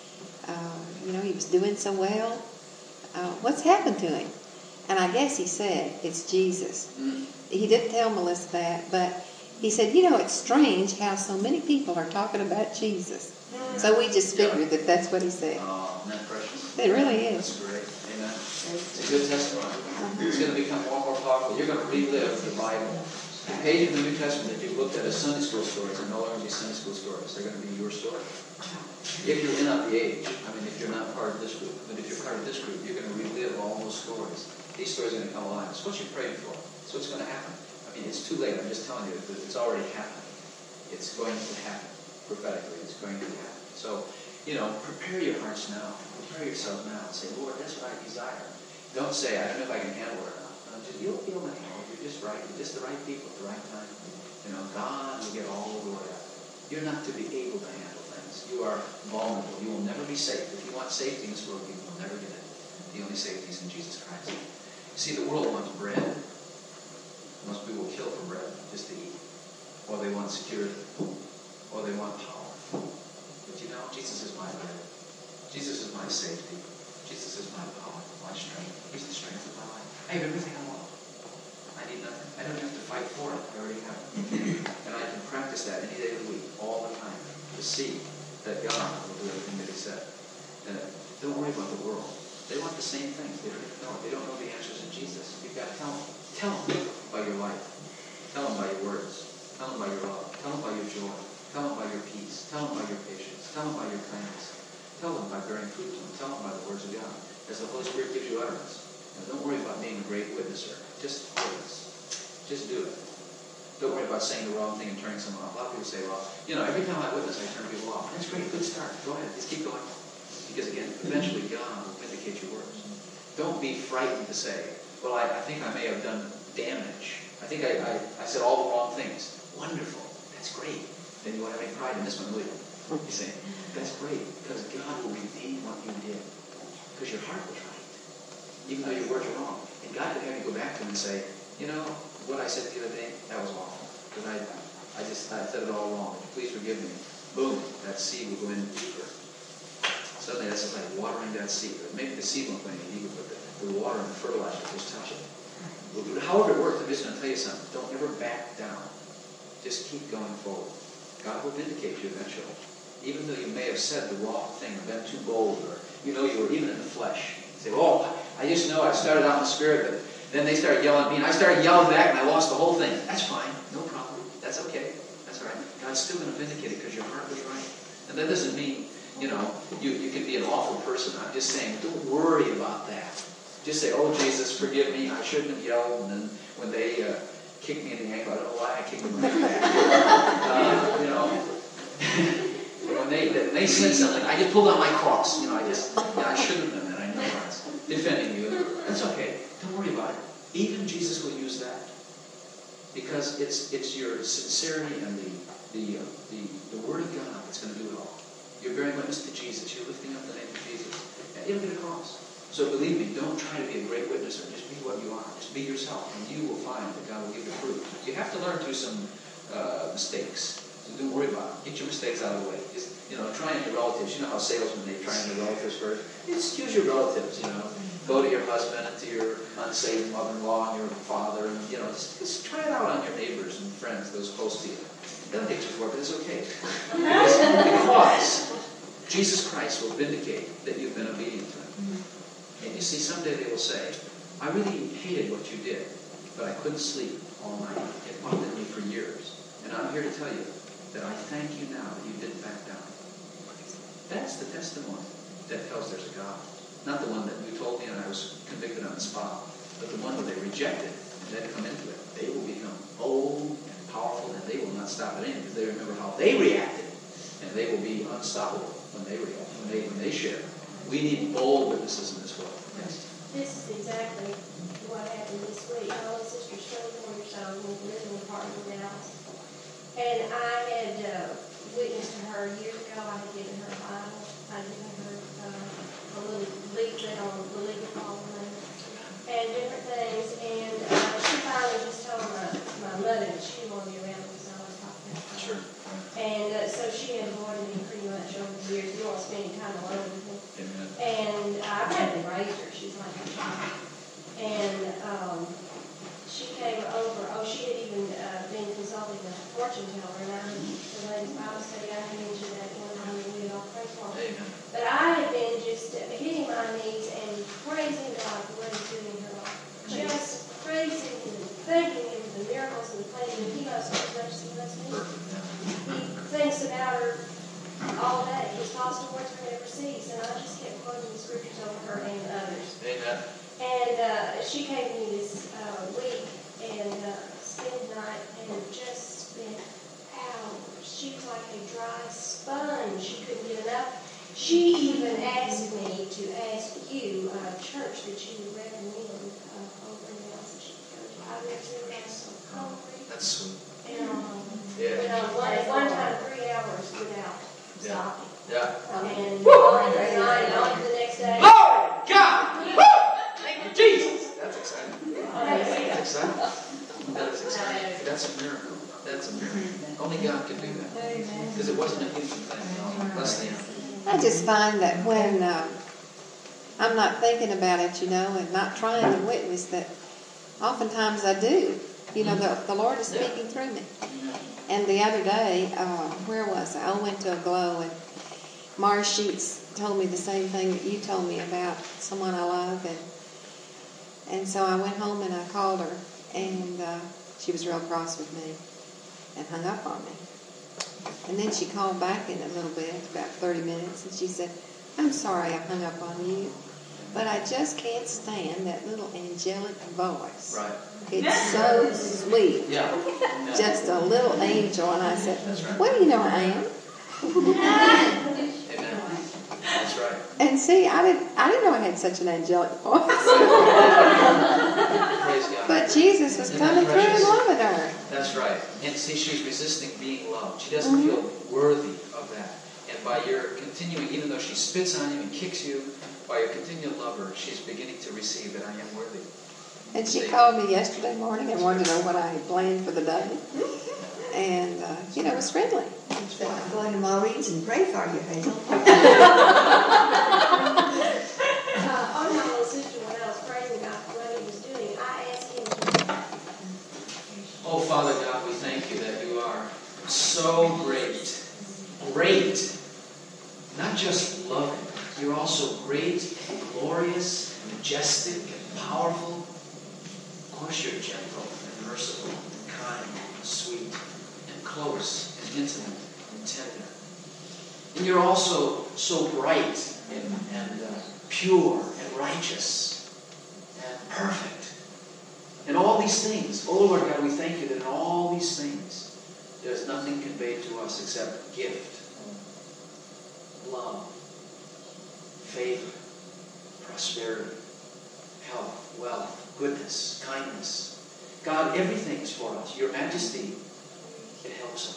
he was doing so well. What's happened to him? And I guess he said, it's Jesus. He didn't tell Melissa that, but he said, it's strange how so many people are talking about Jesus. So we just figured that that's what he said. Oh, isn't that precious? It really is. That's great. Amen. It's a good testimony. It's going to become more and more powerful. You're going to relive the Bible. The pages of the New Testament that you've looked at as Sunday school stories are no longer be Sunday school stories. They're going to be your story. If you're in on the age, if you're not part of this group, but if you're part of this group, you're going to relive all those stories. These stories are going to come alive. It's what you're praying for. It's what's going to happen. It's too late. I'm just telling you that it's already happening. It's going to happen. Prophetically, it's going to happen. So, prepare your hearts now. Prepare yourselves now and say, Lord, that's what I desire. Don't say, I don't know if I can handle it or not. You'll be able to handle it. You're just right. You're just the right people at the right time. God will get all the glory out of it. You're not to be able to handle things. You are vulnerable. You will never be safe. If you want safety in this world, you will never get it. The only safety is in Jesus Christ. You see, the world wants bread. Most people will kill for bread just to eat. Or they want security. Or they want power. But Jesus is my bread. Jesus is my safety. Jesus is my power, my strength. He's the strength of my life. I have everything I want. I need nothing. I don't have to fight for it. I already have it. And I can practice that any day of the week, all the time, to see that God will do everything that He said. Don't worry about the world. They want the same things. They don't know the answers in Jesus. You've got to tell them. Tell them by your life. Tell them by your words. Tell them by your love. Tell them by your joy. Tell them by your peace. Tell them by your patience. Tell them by your kindness. Tell them by bearing fruit to them. Tell them by the words of God. As the Holy Spirit gives you utterance. Don't worry about being a great witnesser. Just witness. Just do it. Don't worry about saying the wrong thing and turning someone off. A lot of people say, well, every time I witness, I turn people off. That's great. Good start. Go ahead. Just keep going. Because again, eventually God will vindicate your words. Don't be frightened to say, well, I think I may have done damage. I think I said all the wrong things. Wonderful. That's great. Then you won't have any pride in this one, will you? You say, that's great. Because God will redeem what you did. Because your heart was right. Even though your words are wrong. And God could have you go back to Him and say, what I said the other day, that was awful. Because I said it all wrong. Please forgive me. Boom. That seed will go in deeper. Suddenly that's like watering that seed. Maybe the seed won't go any deeper, but the water and the fertilizer just touch it. However it works, I'm just going to tell you something. Don't ever back down. Just keep going forward. God will vindicate you eventually. Even though you may have said the wrong thing or been too bold, or you were even in the flesh. You say, I just know I started out in the spirit, but then they started yelling at me, and I started yelling back, and I lost the whole thing. That's fine. No problem. That's okay. That's all right. God's still going to vindicate it because your heart was right. And that doesn't mean, you can be an awful person. I'm just saying, don't worry about that. Just say, oh, Jesus, forgive me. I shouldn't have yelled. And then when they kicked me in the ankle, I don't know why I kicked them in the back. when they said something, I just pulled out my cross. I shouldn't have done that. I know I was defending you. That's okay. Don't worry about it. Even Jesus will use that. Because it's your sincerity and the Word of God that's going to do it all. You're bearing witness to Jesus. You're lifting up the name of Jesus. And it'll get across. So believe me, don't try to be a great witness or just be what you are. Just be yourself, and you will find that God will give you fruit. You have to learn through some mistakes. So don't worry about it. Get your mistakes out of the way. Just, try on your relatives. You know how salesmen, they try on their relatives first. Just use your relatives, Go to your husband and to your unsaved mother-in-law and your father. And, just try it out on your neighbors and friends, those close to you. They'll get you for it, but it's okay. Because Jesus Christ will vindicate that you've been obedient to Him. And you see, someday they will say, I really hated what you did, but I couldn't sleep all night. It bothered me for years. And I'm here to tell you that I thank you now that you didn't back down. That's the testimony that tells there's a God. Not the one that you told me and I was convicted on the spot, but the one that they rejected and then come into it. They will become bold and powerful, and they will not stop at anything because they remember how they reacted, and they will be unstoppable when they react, when they share. We need bold witnesses in this world. Yes. This is exactly what happened this week. My little sister's 24 years old and lives in an apartment in Dallas. And I had witnessed to her years ago. I had given her a Bible. I had given her a little leaflet on the legal problem and different things. And she finally just told my mother that she didn't want to be around because I was talking about her. Sure. And so she had avoided me pretty much over the years. You don't spend any time alone with me. Amen. And I hadn't raised her. She's like a child. And she came over. She had even been consulting a fortune teller. And I heard the lady's Bible study. I had mentioned that one time we did all praise for her. Amen. But I had been just hitting my knees and praising God for what He's doing in her life. Just praising Him and thanking Him for the miracles and the plans. And He loves her as much as He loves me. He thinks about her all day. His positive words are never cease. And I just kept quoting the scriptures over her and others. Amen. And she came to me this week and spent the night and just spent hours. She was like a dry sponge. She couldn't get enough. She even asked me to ask you, church that you would recommend over in Dallas that she could go to. I've never seen that so hungry. That's sweet. And Yeah. at one time 3 hours without stopping. Yeah. And on to the next day. Glory God! Woo! Thank you, Jesus! That's exciting. That's exciting. That is exciting. That's a miracle. That's a miracle. Only God can do that. Because it wasn't a human thing. No, less than. I just find that when I'm not thinking about it, and not trying to witness, that oftentimes I do. The Lord is speaking through me. And the other day, where was I? I went to a glow, and Mara Sheets told me the same thing that you told me about someone I love. And so I went home and I called her, and she was real cross with me and hung up on me. And then she called back in a little bit, about 30 minutes, and she said, I'm sorry I hung up on you, but I just can't stand that little angelic voice. Right. It's so sweet. Yeah. Just a little angel. And I said, what do you know I am? Amen. That's right. And see, I didn't know I had such an angelic voice. Praise God. But Jesus was coming through and loving her. That's right. And see, she's resisting being loved. She doesn't feel worthy of that. And by your continuing, even though she spits on you and kicks you, by your continued love her, she's beginning to receive that I am worthy. And she called me yesterday morning and wanted to know what I had planned for the day. And, it was friendly. So I'm going to Maureen's and pray for you, Hazel. On my little sister, when I was praising God for what He was doing, I asked Him to. Oh, Father God, we thank you that you are so great. Great. Not just loving. You're also great and glorious, majestic and powerful. Of course you're gentle and merciful and kind and sweet and close and intimate and tender. And you're also so bright and pure and righteous and perfect. And all these things, oh Lord God, we thank you that in all these things, there's nothing conveyed to us except gift. love, favor, prosperity, health, wealth, goodness, kindness. God, everything is for us. Your majesty, it helps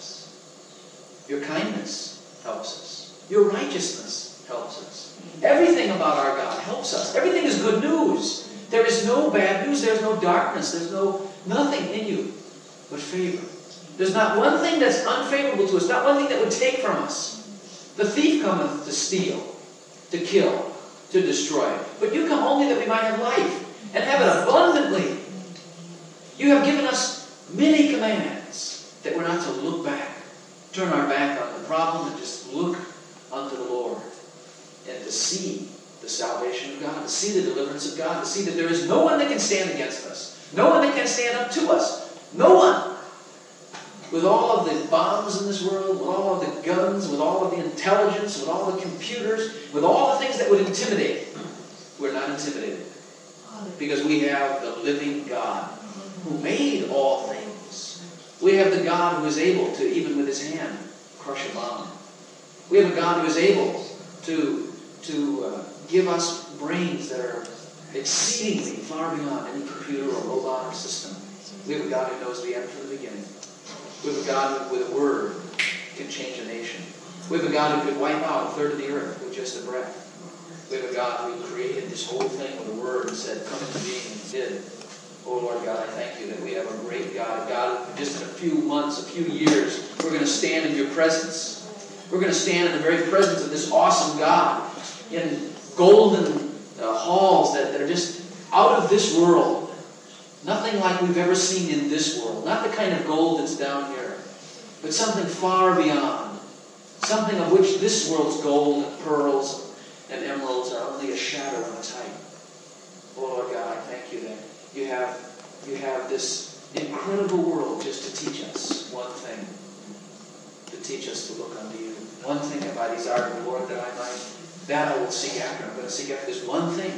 us. Your kindness helps us. Your righteousness helps us. Everything about our God helps us. Everything is good news. There is no bad news. There's no darkness. There's nothing in you but favor. There's not one thing that's unfavorable to us. Not one thing that would take from us. The thief cometh to steal, to kill, to destroy. But you come only that we might have life and have it abundantly. You have given us many commands that we're not to look back, turn our back on the problem and just look unto the Lord and to see the salvation of God, to see the deliverance of God, to see that there is no one that can stand against us, no one that can stand up to us, no one. With all of the bombs in this world, with all of the guns, with all of the intelligence, with all the computers, with all the things that would intimidate, we're not intimidated. Because we have the living God who made all things. We have the God who is able to, even with his hand, crush a bomb. We have a God who is able to give us brains that are exceedingly far beyond any computer or robot or system. We have a God who knows the end from the beginning. We have a God who, with a word, can change a nation. We have a God who could wipe out a third of the earth with just a breath. We have a God who created this whole thing with a word and said, come into being, and did. Oh, Lord God, I thank you that we have a great God. God, just in a few months, a few years, we're going to stand in your presence. We're going to stand in the very presence of this awesome God in golden halls that are just out of this world. Nothing like we've ever seen in this world. Not the kind of gold that's down here, but something far beyond. Something of which this world's gold and pearls and emeralds are only a shadow and a type. Oh, Lord God, I thank you that you have this incredible world just to teach us one thing. To teach us to look unto you. One thing have I desired of the Lord that I will seek after. I'm going to seek after this one thing,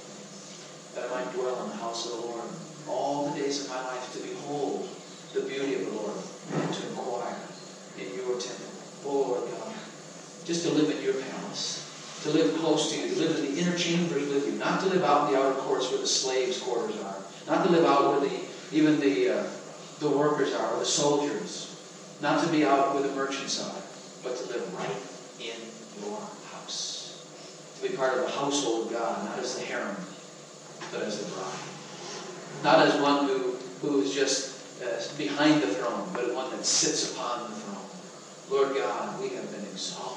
that I might dwell in the house of the Lord all the days of my life, to behold the beauty of the Lord and to inquire in your temple. Oh, Lord God, just to live in your palace, to live close to you, to live in the inner chambers with you, not to live out in the outer courts where the slaves' quarters are, not to live out where even the workers are, or the soldiers, not to be out where the merchants are, but to live right in your house. To be part of the household of God, not as the harem, but as the bride. Not as one who is just behind the throne, but one that sits upon the throne. Lord God, we have been exalted.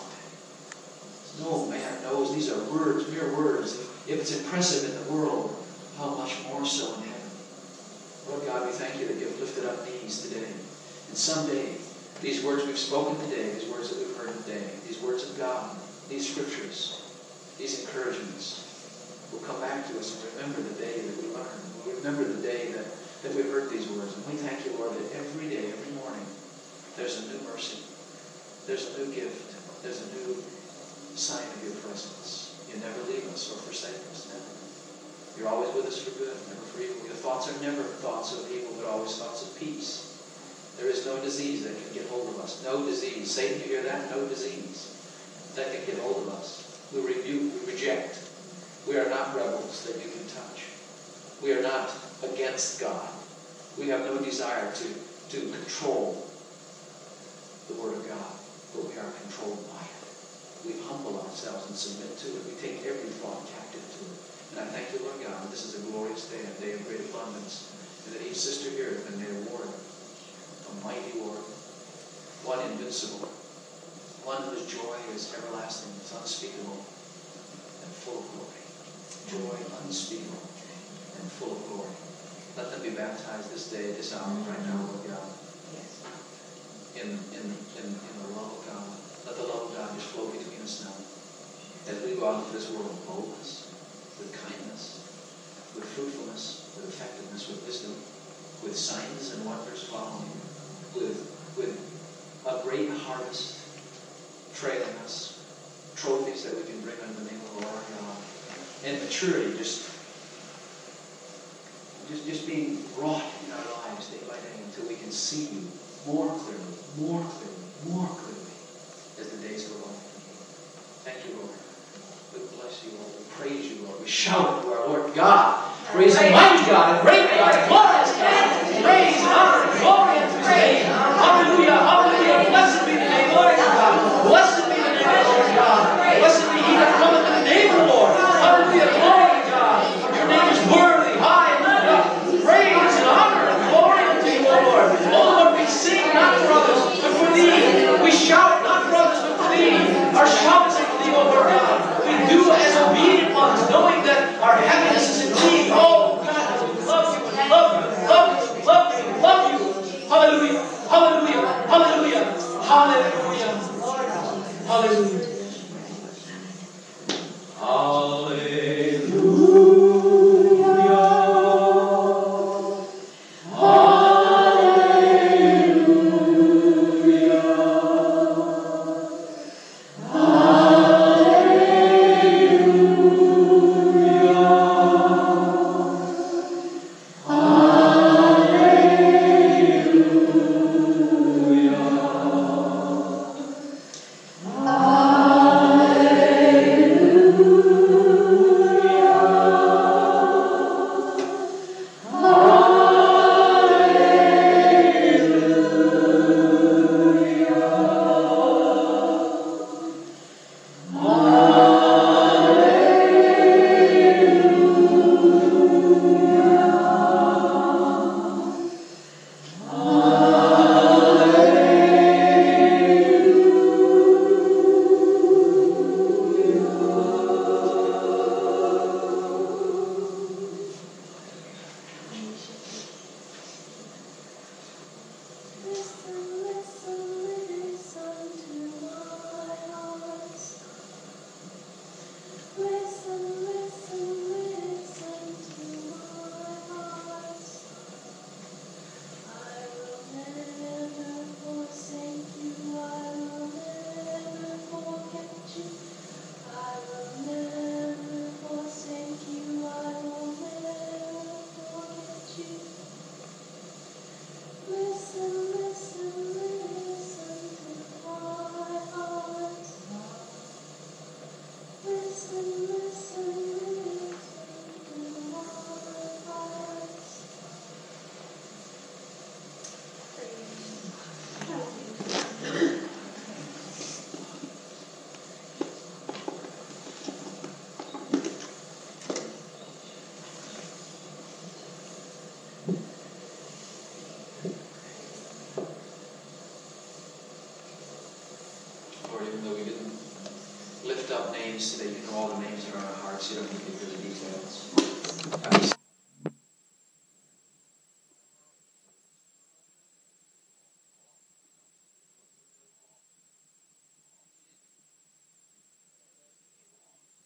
No man knows. These are words, mere words. If it's impressive in the world, how much more so in heaven. Lord God, we thank you that you have lifted up knees today. And someday, these words we've spoken today, these words that we've heard today, these words of God, these scriptures, these encouragements, will come back to us and remember the day that we learned. We'll remember the day that we heard these words. And we thank you, Lord, that every day, every morning, there's a new mercy. There's a new gift. There's a new sign of your presence. You never leave us or forsake us. Never. You're always with us for good, never for evil. Your thoughts are never thoughts of evil, but always thoughts of peace. There is no disease that can get hold of us. No disease. Satan, you hear that? No disease that can get hold of us. We rebuke, we reject. We are not rebels that you can touch. We are not against God. We have no desire to control the Word of God, but we are controlled by it. We humble ourselves and submit to it. We take every thought captive to it. And I thank you, Lord God, that this is a glorious day, a day of great abundance, and that each sister here has been made a warrior, a mighty warrior, one invincible, one whose joy is everlasting, it's unspeakable, and full of glory. Joy unspeakable and full of glory. Let them be baptized this day, this hour, right now, Lord God. Yes. In the love of God. Let the love of God just flow between us now. As we go out into this world with boldness, with kindness, with fruitfulness, with effectiveness, with wisdom, with signs and wonders following, with a great harvest trailing us, trophies that we can bring under the name of the Lord God, and maturity just being wrought in our lives day by day until we can see you more clearly, more clearly, more clearly as the days go by. Thank you, Lord. We bless you, Lord. We praise you, Lord. We shout to our Lord God. Praise the mighty God and great God and glorious God. Praise, honor, and glory unto His name. Hallelujah, hallelujah. Blessed be the name of the Lord God. Blessed be the name of the Lord God. Blessed be He that cometh in the name of the Lord. Hallelujah, glory to God. Your name is worthy, high and lifted up. Praise and honor and glory unto you, O Lord. O Lord, we sing not for others, but for Thee. We shout not for others, but for Thee. Our shout is unto Thee, O Lord God. We do as obedient ones, knowing that our happiness is in Thee. Oh God, we love you, and love you, and love you, and love you, and love you. Hallelujah, hallelujah, hallelujah, hallelujah, hallelujah. Lord, even though we didn't lift up names today, you know all the names that are in our hearts. You don't need to hear the details.